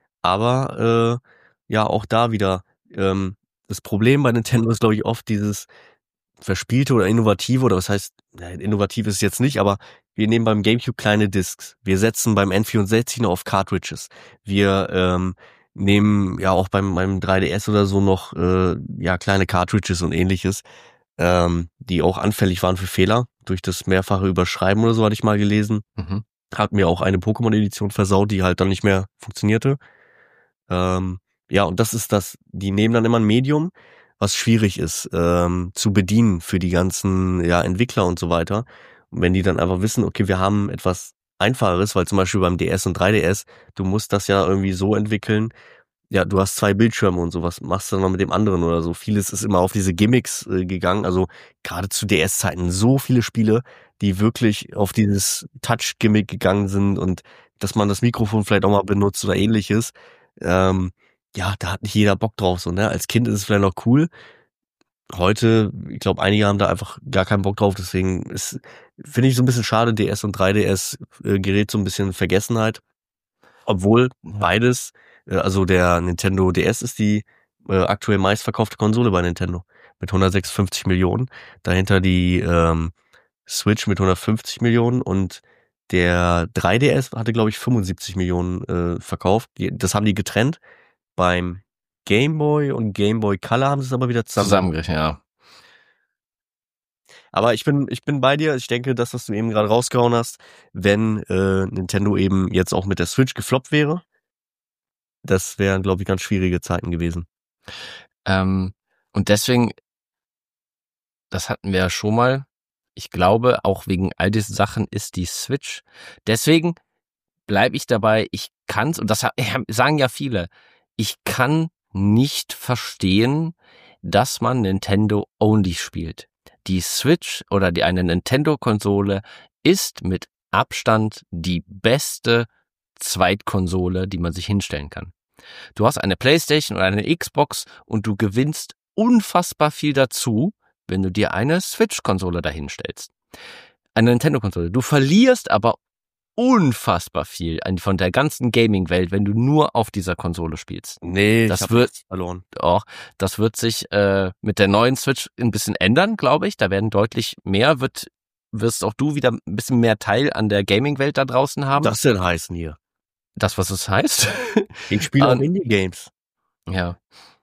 Aber äh, ja, auch da wieder, ähm, das Problem bei Nintendo ist, glaube ich, oft dieses verspielte oder innovative, oder was heißt, ja, innovativ ist es jetzt nicht, aber wir nehmen beim GameCube kleine Discs. Wir setzen beim N vierundsechzig noch auf Cartridges. Wir ähm, nehmen ja auch beim, beim drei D S oder so noch äh, ja kleine Cartridges und ähnliches, ähm, die auch anfällig waren für Fehler. Durch das mehrfache Überschreiben oder so hatte ich mal gelesen.
mhm.
Hat mir auch eine Pokémon-Edition versaut, die halt dann nicht mehr funktionierte. Ähm, ja, und das ist das, die nehmen dann immer ein Medium, was schwierig ist ähm, zu bedienen für die ganzen ja, Entwickler und so weiter. Und wenn die dann einfach wissen, okay, wir haben etwas Einfacheres, weil zum Beispiel beim D S und drei D S, du musst das ja irgendwie so entwickeln, ja, du hast zwei Bildschirme und sowas, machst du dann noch mit dem anderen oder so. Vieles ist immer auf diese Gimmicks äh, gegangen, also gerade zu D S-Zeiten so viele Spiele, die wirklich auf dieses Touch-Gimmick gegangen sind und dass man das Mikrofon vielleicht auch mal benutzt oder ähnliches. Ähm, ja, da hat nicht jeder Bock drauf, so, ne? Als Kind ist es vielleicht noch cool. Heute, ich glaube, einige haben da einfach gar keinen Bock drauf, deswegen ist, finde ich so ein bisschen schade, D S und drei D S äh, gerät so ein bisschen in Vergessenheit. Obwohl beides, äh, also der Nintendo D S ist die äh, aktuell meistverkaufte Konsole bei Nintendo mit hundertsechsundfünfzig Millionen. Dahinter die ähm, Switch mit hundertfünfzig Millionen und der drei D S hatte, glaube ich, fünfundsiebzig Millionen äh, verkauft. Die, das haben die getrennt. Beim Game Boy und Game Boy Color haben sie es aber wieder zusammen.
Zusammengerechnet, ja.
Aber ich bin, ich bin bei dir. Ich denke, das, was du eben gerade rausgehauen hast, wenn äh, Nintendo eben jetzt auch mit der Switch gefloppt wäre, das wären, glaube ich, ganz schwierige Zeiten gewesen.
Ähm, und deswegen, das hatten wir ja schon mal, ich glaube, auch wegen all diesen Sachen ist die Switch. Deswegen bleibe ich dabei, ich kann's, und das sagen ja viele, ich kann nicht verstehen, dass man Nintendo Only spielt. Die Switch oder die eine Nintendo-Konsole ist mit Abstand die beste Zweitkonsole, die man sich hinstellen kann. Du hast eine PlayStation oder eine Xbox und du gewinnst unfassbar viel dazu, wenn du dir eine Switch-Konsole dahinstellst. Eine Nintendo-Konsole. Du verlierst aber unfassbar viel von der ganzen Gaming-Welt, wenn du nur auf dieser Konsole spielst.
Nee,
das
ich hab
wird
verloren.
Auch das wird sich äh, mit der neuen Switch ein bisschen ändern, glaube ich. Da werden deutlich mehr, wird wirst auch du wieder ein bisschen mehr Teil an der Gaming-Welt da draußen haben.
Was denn heißen hier?
Das, was es heißt.
Ich spiele auch
Um,
Indie-Games.
Ja.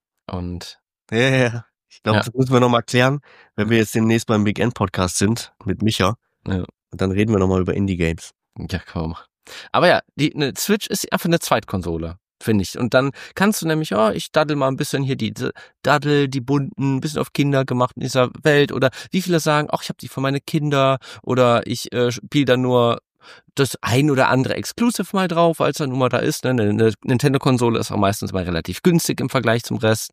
Und
Ja, ja, ja. Ich glaube,
Ja.
das müssen wir nochmal klären, wenn wir jetzt demnächst beim Big End Podcast sind mit Micha.
Ja.
Und dann reden wir nochmal über Indie-Games.
Ja, komm. Aber ja, die eine Switch ist einfach eine Zweitkonsole, finde ich. Und dann kannst du nämlich, oh, ich daddel mal ein bisschen hier die Daddel, die bunten, ein bisschen auf Kinder gemacht in dieser Welt. Oder wie viele sagen, ach, ich habe die für meine Kinder. Oder ich äh, spiele da nur das ein oder andere Exclusive mal drauf, als dann nun mal da ist. Ne? Eine, eine Nintendo-Konsole ist auch meistens mal relativ günstig im Vergleich zum Rest.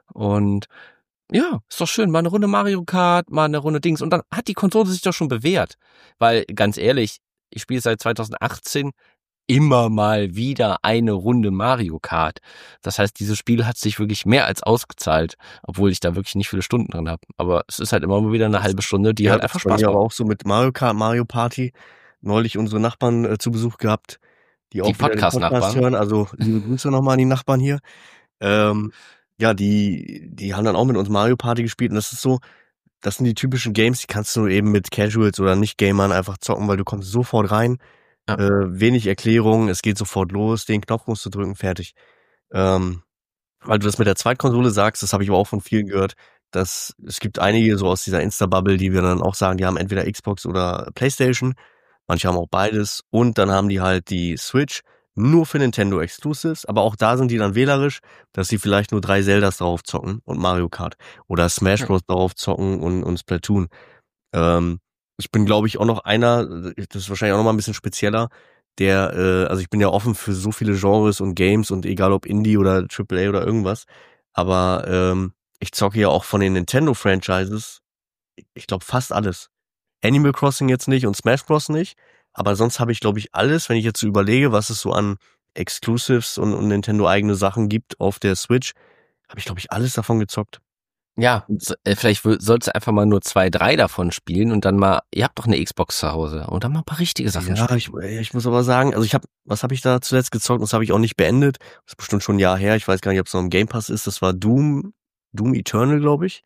Und ja, ist doch schön. Mal eine Runde Mario Kart, mal eine Runde Dings. Und dann hat die Konsole sich doch schon bewährt. Weil, ganz ehrlich, ich spiele seit zweitausendachtzehn immer mal wieder eine Runde Mario Kart. Das heißt, dieses Spiel hat sich wirklich mehr als ausgezahlt, obwohl ich da wirklich nicht viele Stunden drin habe. Aber es ist halt immer mal wieder eine halbe Stunde, die
ja,
halt einfach Spaß
macht.
macht.
Aber auch so mit Mario Kart, Mario Party. Neulich unsere Nachbarn äh, zu Besuch gehabt, die auch
Die
wieder den Podcast
Podcast-Nachbarn.
hören. Also liebe Grüße nochmal an die Nachbarn hier. Ähm, ja, die, die haben dann auch mit uns Mario Party gespielt und das ist so, das sind die typischen Games, die kannst du eben mit Casuals oder Nicht-Gamern einfach zocken, weil du kommst sofort rein,
Ja.
äh, wenig Erklärung, es geht sofort los, den Knopf musst du drücken, fertig. Ähm, weil du das mit der Zweitkonsole sagst, das habe ich aber auch von vielen gehört, dass es gibt einige so aus dieser Insta-Bubble, die wir dann auch sagen, die haben entweder Xbox oder Playstation, manche haben auch beides und dann haben die halt die Switch nur für Nintendo Exclusives, aber auch da sind die dann wählerisch, dass sie vielleicht nur drei Zeldas drauf zocken und Mario Kart oder Smash Bros. Ja. drauf zocken und, und Splatoon. Ähm, ich bin, glaube ich, auch noch einer, das ist wahrscheinlich auch noch mal ein bisschen spezieller, der, äh, also ich bin ja offen für so viele Genres und Games und egal ob Indie oder Triple A oder irgendwas, aber ähm, ich zocke ja auch von den Nintendo-Franchises, ich glaube fast alles. Animal Crossing jetzt nicht und Smash Bros. Nicht, aber sonst habe ich, glaube ich, alles, wenn ich jetzt so überlege, was es so an Exclusives und, und Nintendo-eigene Sachen gibt auf der Switch, habe ich, glaube ich, alles davon gezockt.
Ja, so, äh, vielleicht w- sollst du einfach mal nur zwei, drei davon spielen und dann mal, ihr habt doch eine Xbox zu Hause und dann mal ein paar richtige Sachen
Ja,
spielen.
ich, ich muss aber sagen, also ich habe, was habe ich da zuletzt gezockt? Das habe ich auch nicht beendet. Das ist bestimmt schon ein Jahr her. Ich weiß gar nicht, ob es noch im Game Pass ist. Das war Doom, Doom Eternal, glaube ich.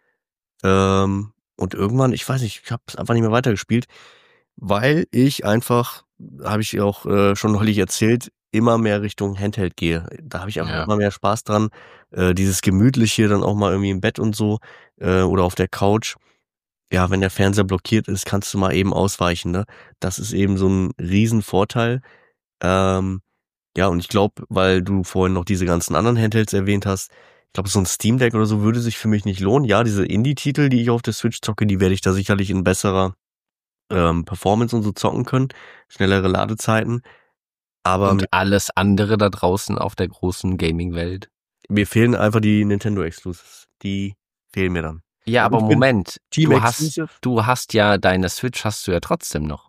Ähm, und irgendwann, ich weiß nicht, ich habe es einfach nicht mehr weitergespielt, weil ich einfach, habe ich auch äh, schon neulich erzählt, immer mehr Richtung Handheld gehe. Da habe ich einfach
Ja.
immer mehr Spaß dran. Äh, dieses Gemütliche dann auch mal irgendwie im Bett und so äh, oder auf der Couch. Ja, wenn der Fernseher blockiert ist, kannst du mal eben ausweichen, ne? Das ist eben so ein Riesenvorteil. Ähm, ja, und ich glaube, weil du vorhin noch diese ganzen anderen Handhelds erwähnt hast, ich glaube, so ein Steam Deck oder so würde sich für mich nicht lohnen. Ja, diese Indie-Titel, die ich auf der Switch zocke, die werde ich da sicherlich in besserer ähm, Performance und so zocken können. Schnellere Ladezeiten. Aber
Und alles andere da draußen auf der großen Gaming-Welt.
mir fehlen einfach die Nintendo Exclusives. Die fehlen mir dann.
Ja,
Aber
aber
ich bin
Moment,
Team
du hast,
Exclusive.
du hast ja, deine Switch hast du ja trotzdem noch.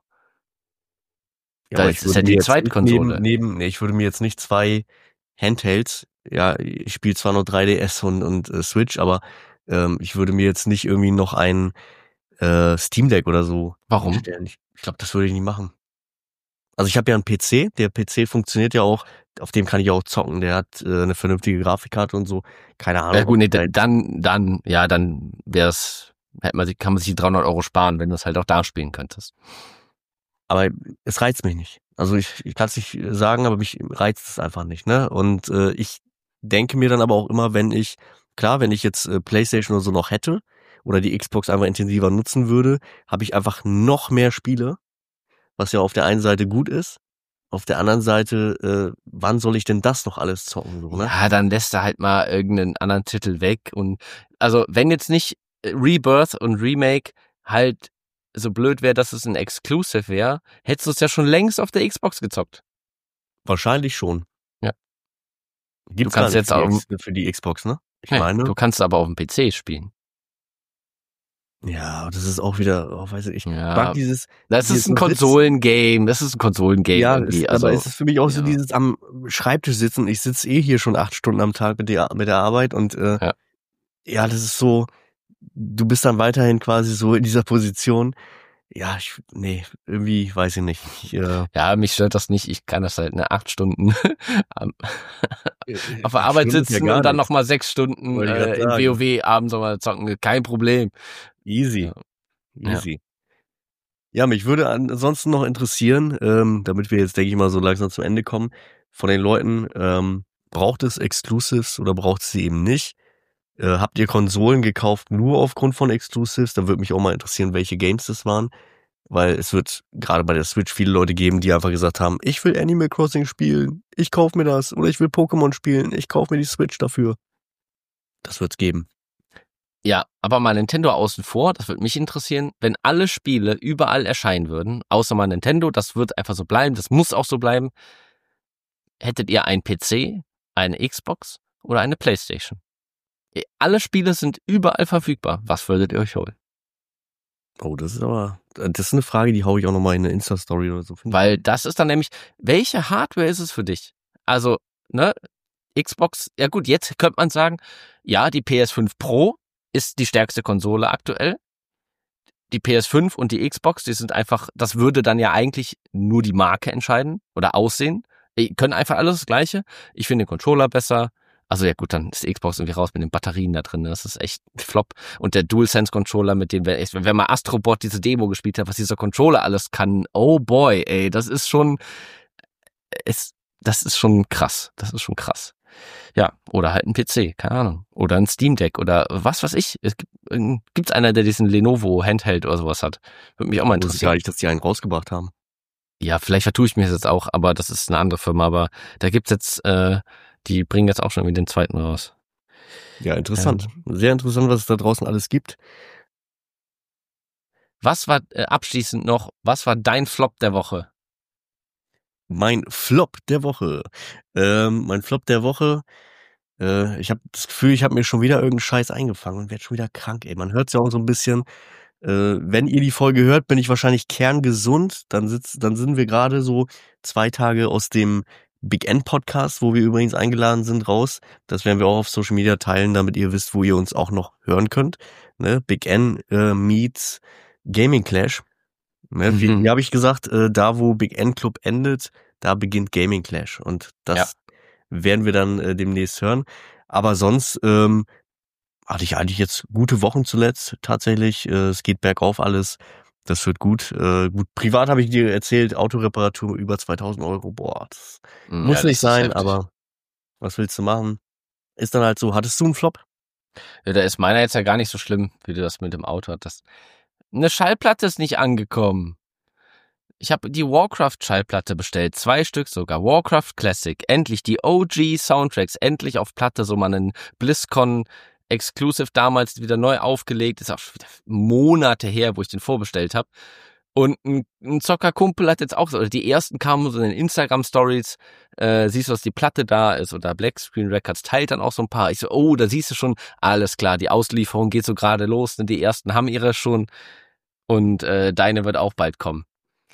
Ja,
Da
aber
ist
ich
es
würde
ja
mir
die
jetzt nicht
Zweitkonsole.
Neben, neben, nee, ich würde mir jetzt nicht zwei Handhelds, ja, ich spiele zwar nur drei D S und, und äh, Switch, aber ähm, ich würde mir jetzt nicht irgendwie noch ein äh, Steam Deck oder so
Warum?
hinstellen. Ich, ich glaube, das würde ich nicht machen. Also ich habe ja einen P C, der P C funktioniert ja auch, auf dem kann ich auch zocken, der hat äh, eine vernünftige Grafikkarte und so, keine Ahnung.
Ja gut, nee,
ob der-
dann, dann, ja, dann wär's, hätte man sich, kann man sich die dreihundert Euro sparen, wenn du es halt auch da spielen könntest.
aber es reizt mich nicht. Also ich, ich kann es nicht sagen, aber mich reizt es einfach nicht, ne? Und äh, ich denke mir dann aber auch immer, wenn ich, klar, wenn ich jetzt äh, PlayStation oder so noch hätte oder die Xbox einfach intensiver nutzen würde, habe ich einfach noch mehr Spiele, was ja auf der einen Seite gut ist, auf der anderen Seite, äh, wann soll ich denn das noch alles zocken, so, ne?
Ja, dann lässt er halt mal irgendeinen anderen Titel weg und, also, wenn jetzt nicht Rebirth und Remake halt so blöd wäre, dass es ein Exclusive wäre, hättest du es ja schon längst auf der Xbox gezockt.
Wahrscheinlich schon.
Ja.
Gibt's
Du kannst
gar nicht
jetzt auch-
für die, X- für die Xbox, ne? Ich
Nee,
meine,
du kannst aber auf dem P C spielen.
ja, das ist auch wieder, oh, weiß ich, ich
Ja,
mag dieses,
Das
dieses
ist ein
so Sitz-
Konsolengame, das ist ein Konsolengame
Ja,
irgendwie.
ist,
Also,
aber es ist für mich auch so
ja.
dieses am Schreibtisch sitzen. Ich sitze eh hier schon acht Stunden am Tag mit der, mit der Arbeit und äh,
Ja.
ja, das ist so, du bist dann weiterhin quasi so in dieser Position. ja, ich, nee, irgendwie weiß ich nicht. Ich, äh,
Ja, mich stört das nicht. Ich kann das halt eine acht Stunden am- auf der
acht
Arbeit
Stunden ist ja
sitzen
gar
und dann
nichts.
nochmal sechs Stunden
Wollte ich grad
äh, in
sagen.
WoW abends nochmal zocken. Kein Problem.
Easy,
Ja.
easy. Ja, mich würde ansonsten noch interessieren, ähm, damit wir jetzt, denke ich mal, so langsam zum Ende kommen, von den Leuten, ähm, braucht es Exclusives oder braucht es sie eben nicht? Äh, habt ihr Konsolen gekauft nur aufgrund von Exclusives? Da würde mich auch mal interessieren, welche Games das waren. Weil es wird gerade bei der Switch viele Leute geben, die einfach gesagt haben, ich will Animal Crossing spielen, ich kauf mir das. Oder ich will Pokémon spielen, ich kauf mir die Switch dafür. Das wird's geben.
Ja, aber mal Nintendo außen vor, das würde mich interessieren, wenn alle Spiele überall erscheinen würden, außer mal Nintendo, das wird einfach so bleiben, das muss auch so bleiben. Hättet ihr einen P C, eine Xbox oder eine Playstation? Alle Spiele sind überall verfügbar. Was würdet ihr euch holen?
Oh, das ist aber, das ist eine Frage, die hau ich auch nochmal in eine Insta-Story oder so.
Weil das ist dann nämlich, welche Hardware ist es für dich? Also, ne, Xbox, ja gut, jetzt könnte man sagen, ja, die P S fünf Pro ist die stärkste Konsole aktuell. Die P S fünf und die Xbox, die sind einfach, das würde dann ja eigentlich nur die Marke entscheiden oder aussehen. Die können einfach alles das Gleiche. Ich finde den Controller besser. Also ja gut, dann ist die Xbox irgendwie raus mit den Batterien da drin. Das ist echt ein Flop. Und der DualSense-Controller, mit dem wir echt, wenn man Astrobot diese Demo gespielt hat, was dieser Controller alles kann, oh boy, ey, das ist schon, ist, das ist schon krass. Das ist schon krass. Ja, oder halt ein P C, keine Ahnung. Oder ein Steam Deck oder was weiß ich. Es gibt, gibt's einer, der diesen Lenovo Handheld oder sowas hat? Würde mich auch mal
Ich wusste
interessieren.
gar nicht, dass die einen rausgebracht haben.
Ja, vielleicht vertue ich mir das jetzt auch, aber das ist eine andere Firma. Aber da gibt's jetzt, äh, die bringen jetzt auch schon irgendwie den zweiten raus.
Ja, interessant. Sehr interessant, was es da draußen alles gibt.
Was war äh, abschließend noch, was war dein Flop der Woche?
Mein Flop der Woche. Ähm, mein Flop der Woche. Äh, ich habe das Gefühl, ich habe mir schon wieder irgendeinen Scheiß eingefangen und werde schon wieder krank. Ey, man hört ja auch so ein bisschen. Äh, wenn ihr die Folge hört, bin ich wahrscheinlich kerngesund. Dann sitzt, dann sind wir gerade so zwei Tage aus dem Big N Podcast, wo wir übrigens eingeladen sind, raus. Das werden wir auch auf Social Media teilen, damit ihr wisst, wo ihr uns auch noch hören könnt. Ne? Big N äh, meets Gaming Clash. Ne? Wie,
Mhm.
wie habe ich gesagt, äh, da wo Big N Club endet, da beginnt Gaming Clash. Und das
Ja.
werden wir dann äh, demnächst hören. Aber sonst ähm, hatte ich eigentlich jetzt gute Wochen zuletzt tatsächlich. Äh, es geht bergauf alles. Das wird gut. Äh, gut. Privat habe ich dir erzählt, Autoreparatur über zweitausend Euro. Boah, das
Ja,
muss
das
nicht
ist
sein,
heftig.
aber was willst du machen? Ist dann halt so. Hattest du einen Flop?
Ja, da ist meiner jetzt ja gar nicht so schlimm, wie du das mit dem Auto hattest. Eine Schallplatte ist nicht angekommen. Ich habe die Warcraft-Schallplatte bestellt, zwei Stück sogar. Warcraft Classic, endlich die O G-Soundtracks, endlich auf Platte, so mal einen BlizzCon Exclusive damals wieder neu aufgelegt. Ist auch schon wieder Monate her, wo ich den vorbestellt habe. Und ein, ein Zockerkumpel hat jetzt auch so, oder die ersten kamen so in den Instagram-Stories, äh, siehst du, dass die Platte da ist, oder Black Screen Records teilt dann auch so ein paar. Ich so, oh, da siehst du schon, alles klar, die Auslieferung geht so gerade los, ne? Die ersten haben ihre schon und äh, deine wird auch bald kommen.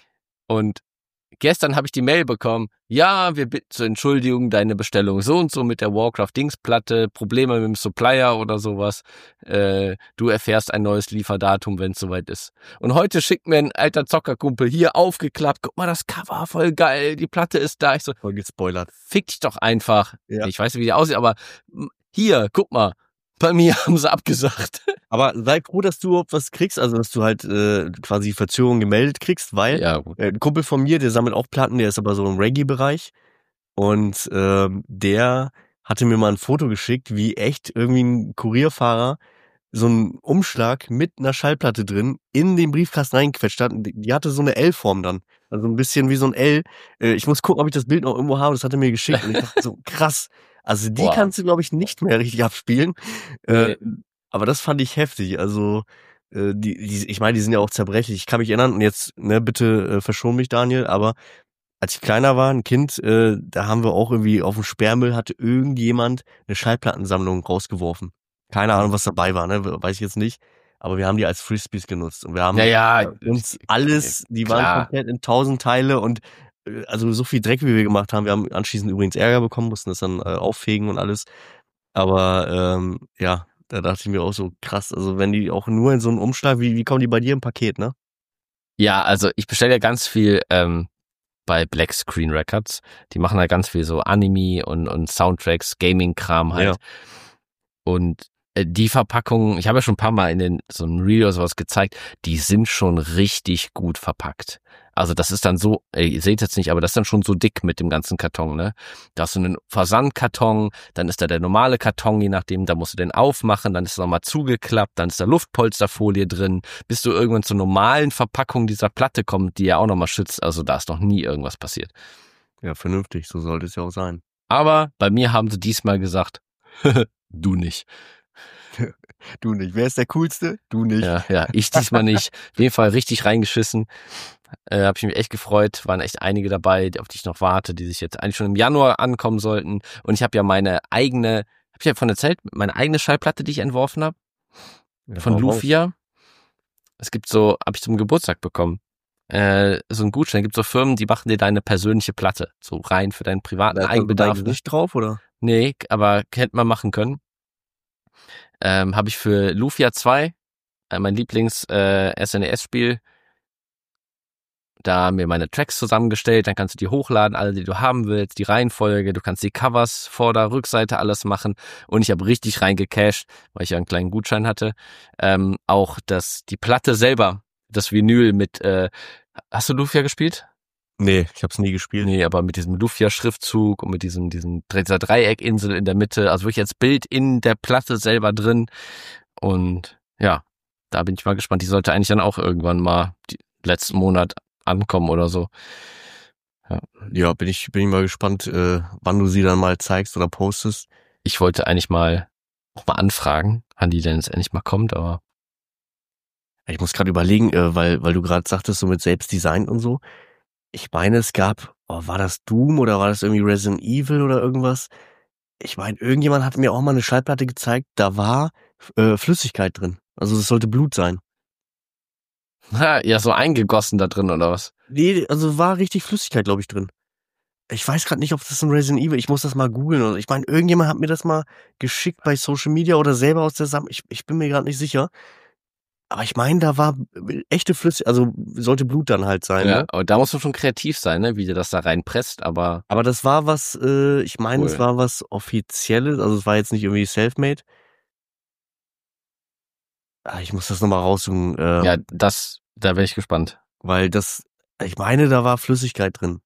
Und gestern habe ich die Mail bekommen, ja, wir bitten zur Entschuldigung, deine Bestellung so und so mit der Warcraft-Dingsplatte, Probleme mit dem Supplier oder sowas. Äh, du erfährst ein neues Lieferdatum, wenn es soweit ist. Und heute schickt mir ein alter Zockerkumpel hier aufgeklappt, guck mal, das Cover, voll geil, die Platte ist da. Ich so,
Voll gespoilert.
fick dich doch einfach.
Ja.
Ich weiß nicht, wie die aussieht, aber hier, guck mal, bei mir haben sie abgesagt.
Aber sei froh, dass du überhaupt was kriegst, also dass du halt äh, quasi Verzögerung gemeldet kriegst, weil
Ja, gut.
äh, ein Kumpel von mir, der sammelt auch Platten, der ist aber so im Reggae-Bereich und ähm, der hatte mir mal ein Foto geschickt, wie echt irgendwie ein Kurierfahrer so einen Umschlag mit einer Schallplatte drin in den Briefkasten reingequetscht hat. Die hatte so eine L-Form dann, also ein bisschen wie so ein L. Äh, ich muss gucken, ob ich das Bild noch irgendwo habe, das hat er mir geschickt und ich dachte so, krass. Also die
Boah.
kannst du, glaube ich, nicht mehr richtig abspielen. Äh,
Nee.
aber das fand ich heftig. Also äh, die, die, ich meine, die sind ja auch zerbrechlich. Ich kann mich erinnern, und jetzt, ne, bitte äh, verschon mich, Daniel, aber als ich kleiner war, ein Kind, äh, da haben wir auch irgendwie auf dem Sperrmüll hatte irgendjemand eine Schallplattensammlung rausgeworfen. Keine Ahnung, was dabei war, ne, weiß ich jetzt nicht. Aber wir haben die als Frisbees genutzt und wir haben
Ja, ja,
äh, uns alles, die waren
klar.
komplett in tausend Teile und äh, also so viel Dreck, wie wir gemacht haben. Wir haben anschließend übrigens Ärger bekommen, mussten das dann äh, auffegen und alles. Aber ähm, ja, da dachte ich mir auch so krass. Also wenn die auch nur in so einem Umschlag, wie wie kommen die bei dir im Paket, ne?
Ja, also ich bestelle ja ganz viel ähm, bei Black Screen Records. Die machen da ganz viel so Anime und, und Soundtracks, Gaming-Kram halt.
Ja.
Und äh, die Verpackungen, ich habe ja schon ein paar Mal in den so einem Reel oder sowas gezeigt, die sind schon richtig gut verpackt. Also das ist dann so, ihr seht jetzt nicht, aber das ist dann schon so dick mit dem ganzen Karton, ne? Da hast du einen Versandkarton, dann ist da der normale Karton, je nachdem, da musst du den aufmachen, dann ist er nochmal zugeklappt, dann ist da Luftpolsterfolie drin, bis du irgendwann zur normalen Verpackung dieser Platte kommst, die ja auch nochmal schützt. Also da ist noch nie irgendwas passiert.
Ja, vernünftig, so sollte es ja auch sein.
Aber bei mir haben sie diesmal gesagt, du nicht.
Du nicht. Wer ist der Coolste? Du nicht.
Ja, ja, ich diesmal nicht. Auf jeden Fall richtig reingeschissen. Äh, habe ich mich echt gefreut. Waren echt einige dabei, auf die ich noch warte, die sich jetzt eigentlich schon im Januar ankommen sollten. Und ich habe ja meine eigene, habe ich ja von erzählt, meine eigene Schallplatte, die ich entworfen habe.
Ja,
Von
hau raus.
Lufia. Es gibt so, habe ich zum Geburtstag bekommen. Äh, so ein Gutschein. Es gibt so Firmen, die machen dir deine persönliche Platte. So rein für deinen privaten
Da ist
Eigenbedarf.
dein Gesicht drauf, oder?
Nee, aber hätte man machen können. Ähm, habe ich für Lufia zwei, äh, mein Lieblings äh, S N E S-Spiel, da mir meine Tracks zusammengestellt, dann kannst du die hochladen, alle, die du haben willst, die Reihenfolge, du kannst die Covers, Vorder-, Rückseite, alles machen und ich habe richtig reingecasht, weil ich ja einen kleinen Gutschein hatte, ähm, auch das, die Platte selber, das Vinyl mit, äh, hast du Lufia gespielt?
Nee, ich hab's nie gespielt.
Nee, aber mit diesem Lufia-Schriftzug und mit diesem, diesem, dieser Dreieckinsel in der Mitte, also wirklich als Bild in der Platte selber drin. Und ja, da bin ich mal gespannt. Die sollte eigentlich dann auch irgendwann mal die, letzten Monat ankommen oder so. Ja,
Ja, bin ich, bin ich mal gespannt, äh, wann du sie dann mal zeigst oder postest.
ich wollte eigentlich mal auch mal anfragen, wann die denn jetzt endlich mal kommt, aber
Ich muss gerade überlegen, äh, weil, weil du gerade sagtest, so mit Selbstdesign und so. Ich meine, es gab, oh, war das Doom oder war das irgendwie Resident Evil oder irgendwas? Ich meine, irgendjemand hat mir auch mal eine Schallplatte gezeigt, da war äh, Flüssigkeit drin. Also es sollte Blut sein.
ha, ja, so eingegossen da drin oder was?
Nee, also war richtig Flüssigkeit, glaube ich, drin. Ich weiß gerade nicht, ob das ein Resident Evil, ich muss das mal googeln. Oder ich meine, irgendjemand hat mir das mal geschickt bei Social Media oder selber aus der Sammlung. Ich, ich bin mir gerade nicht sicher. Aber ich meine, da war echte Flüssigkeit, also sollte Blut dann halt sein.
Ja,
Ne?
aber da musst du schon kreativ sein, ne, wie du das da reinpresst, aber
Aber das war was, äh, ich meine,
Cool.
es war was Offizielles, also es war jetzt nicht irgendwie self-made. Ah, ich muss das nochmal raussuchen, äh,
ja, das, da wäre ich gespannt.
weil das, ich meine, da war Flüssigkeit drin.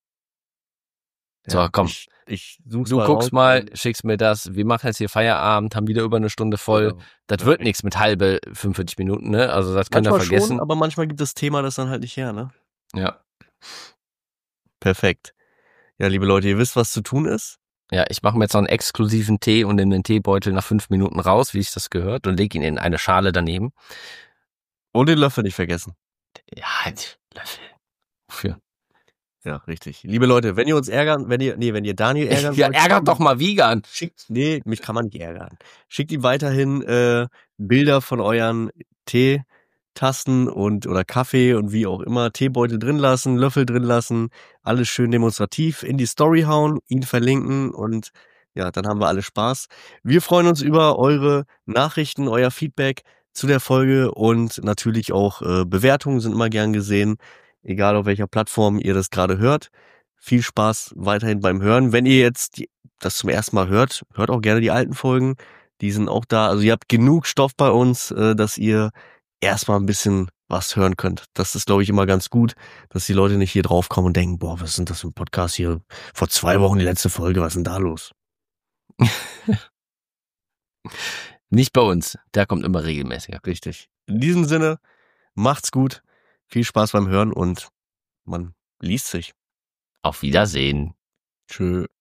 So, komm.
Ich, ich such's
Du
mal
guckst
raus.
mal, schickst mir das, wir machen jetzt hier Feierabend, haben wieder über eine Stunde voll.
Genau.
Das
Perfekt.
wird nichts mit halbe fünfundvierzig Minuten, ne? Also das könnt ihr
Manchmal
vergessen.
schon, aber manchmal gibt das Thema das dann halt nicht her, ne?
Ja.
Perfekt. Ja, liebe Leute, ihr wisst, was zu tun ist.
Ja, ich mache mir jetzt noch einen exklusiven Tee und nehme den Teebeutel nach fünf Minuten raus, wie ich das gehört, und lege ihn in eine Schale daneben.
Und den Löffel nicht vergessen.
Ja, halt, Löffel. Wofür?
Ja, richtig. Liebe Leute, wenn ihr uns ärgern, wenn ihr, nee, wenn ihr Daniel ärgern
Ja,
wollt,
ärgert doch mal Vegan.
schickt, nee, mich kann man nicht ärgern. Schickt ihm weiterhin äh, Bilder von euren Teetassen und oder Kaffee und wie auch immer, Teebeutel drin lassen, Löffel drin lassen, alles schön demonstrativ in die Story hauen, ihn verlinken und ja, dann haben wir alle Spaß. Wir freuen uns über eure Nachrichten, euer Feedback zu der Folge und natürlich auch äh, Bewertungen sind immer gern gesehen, egal auf welcher Plattform ihr das gerade hört. Viel Spaß weiterhin beim Hören. Wenn ihr jetzt die, das zum ersten Mal hört, hört auch gerne die alten Folgen. Die sind auch da. Also ihr habt genug Stoff bei uns, äh, dass ihr erstmal ein bisschen was hören könnt. Das ist, glaube ich, immer ganz gut, dass die Leute nicht hier draufkommen und denken, boah, was ist denn das für ein Podcast hier? Vor zwei Wochen die letzte Folge, was ist denn da los?
Nicht bei uns. Der kommt immer regelmäßiger.
Richtig. In diesem Sinne, macht's gut. Viel Spaß beim Hören und man liest sich.
Auf Wiedersehen.
Tschö.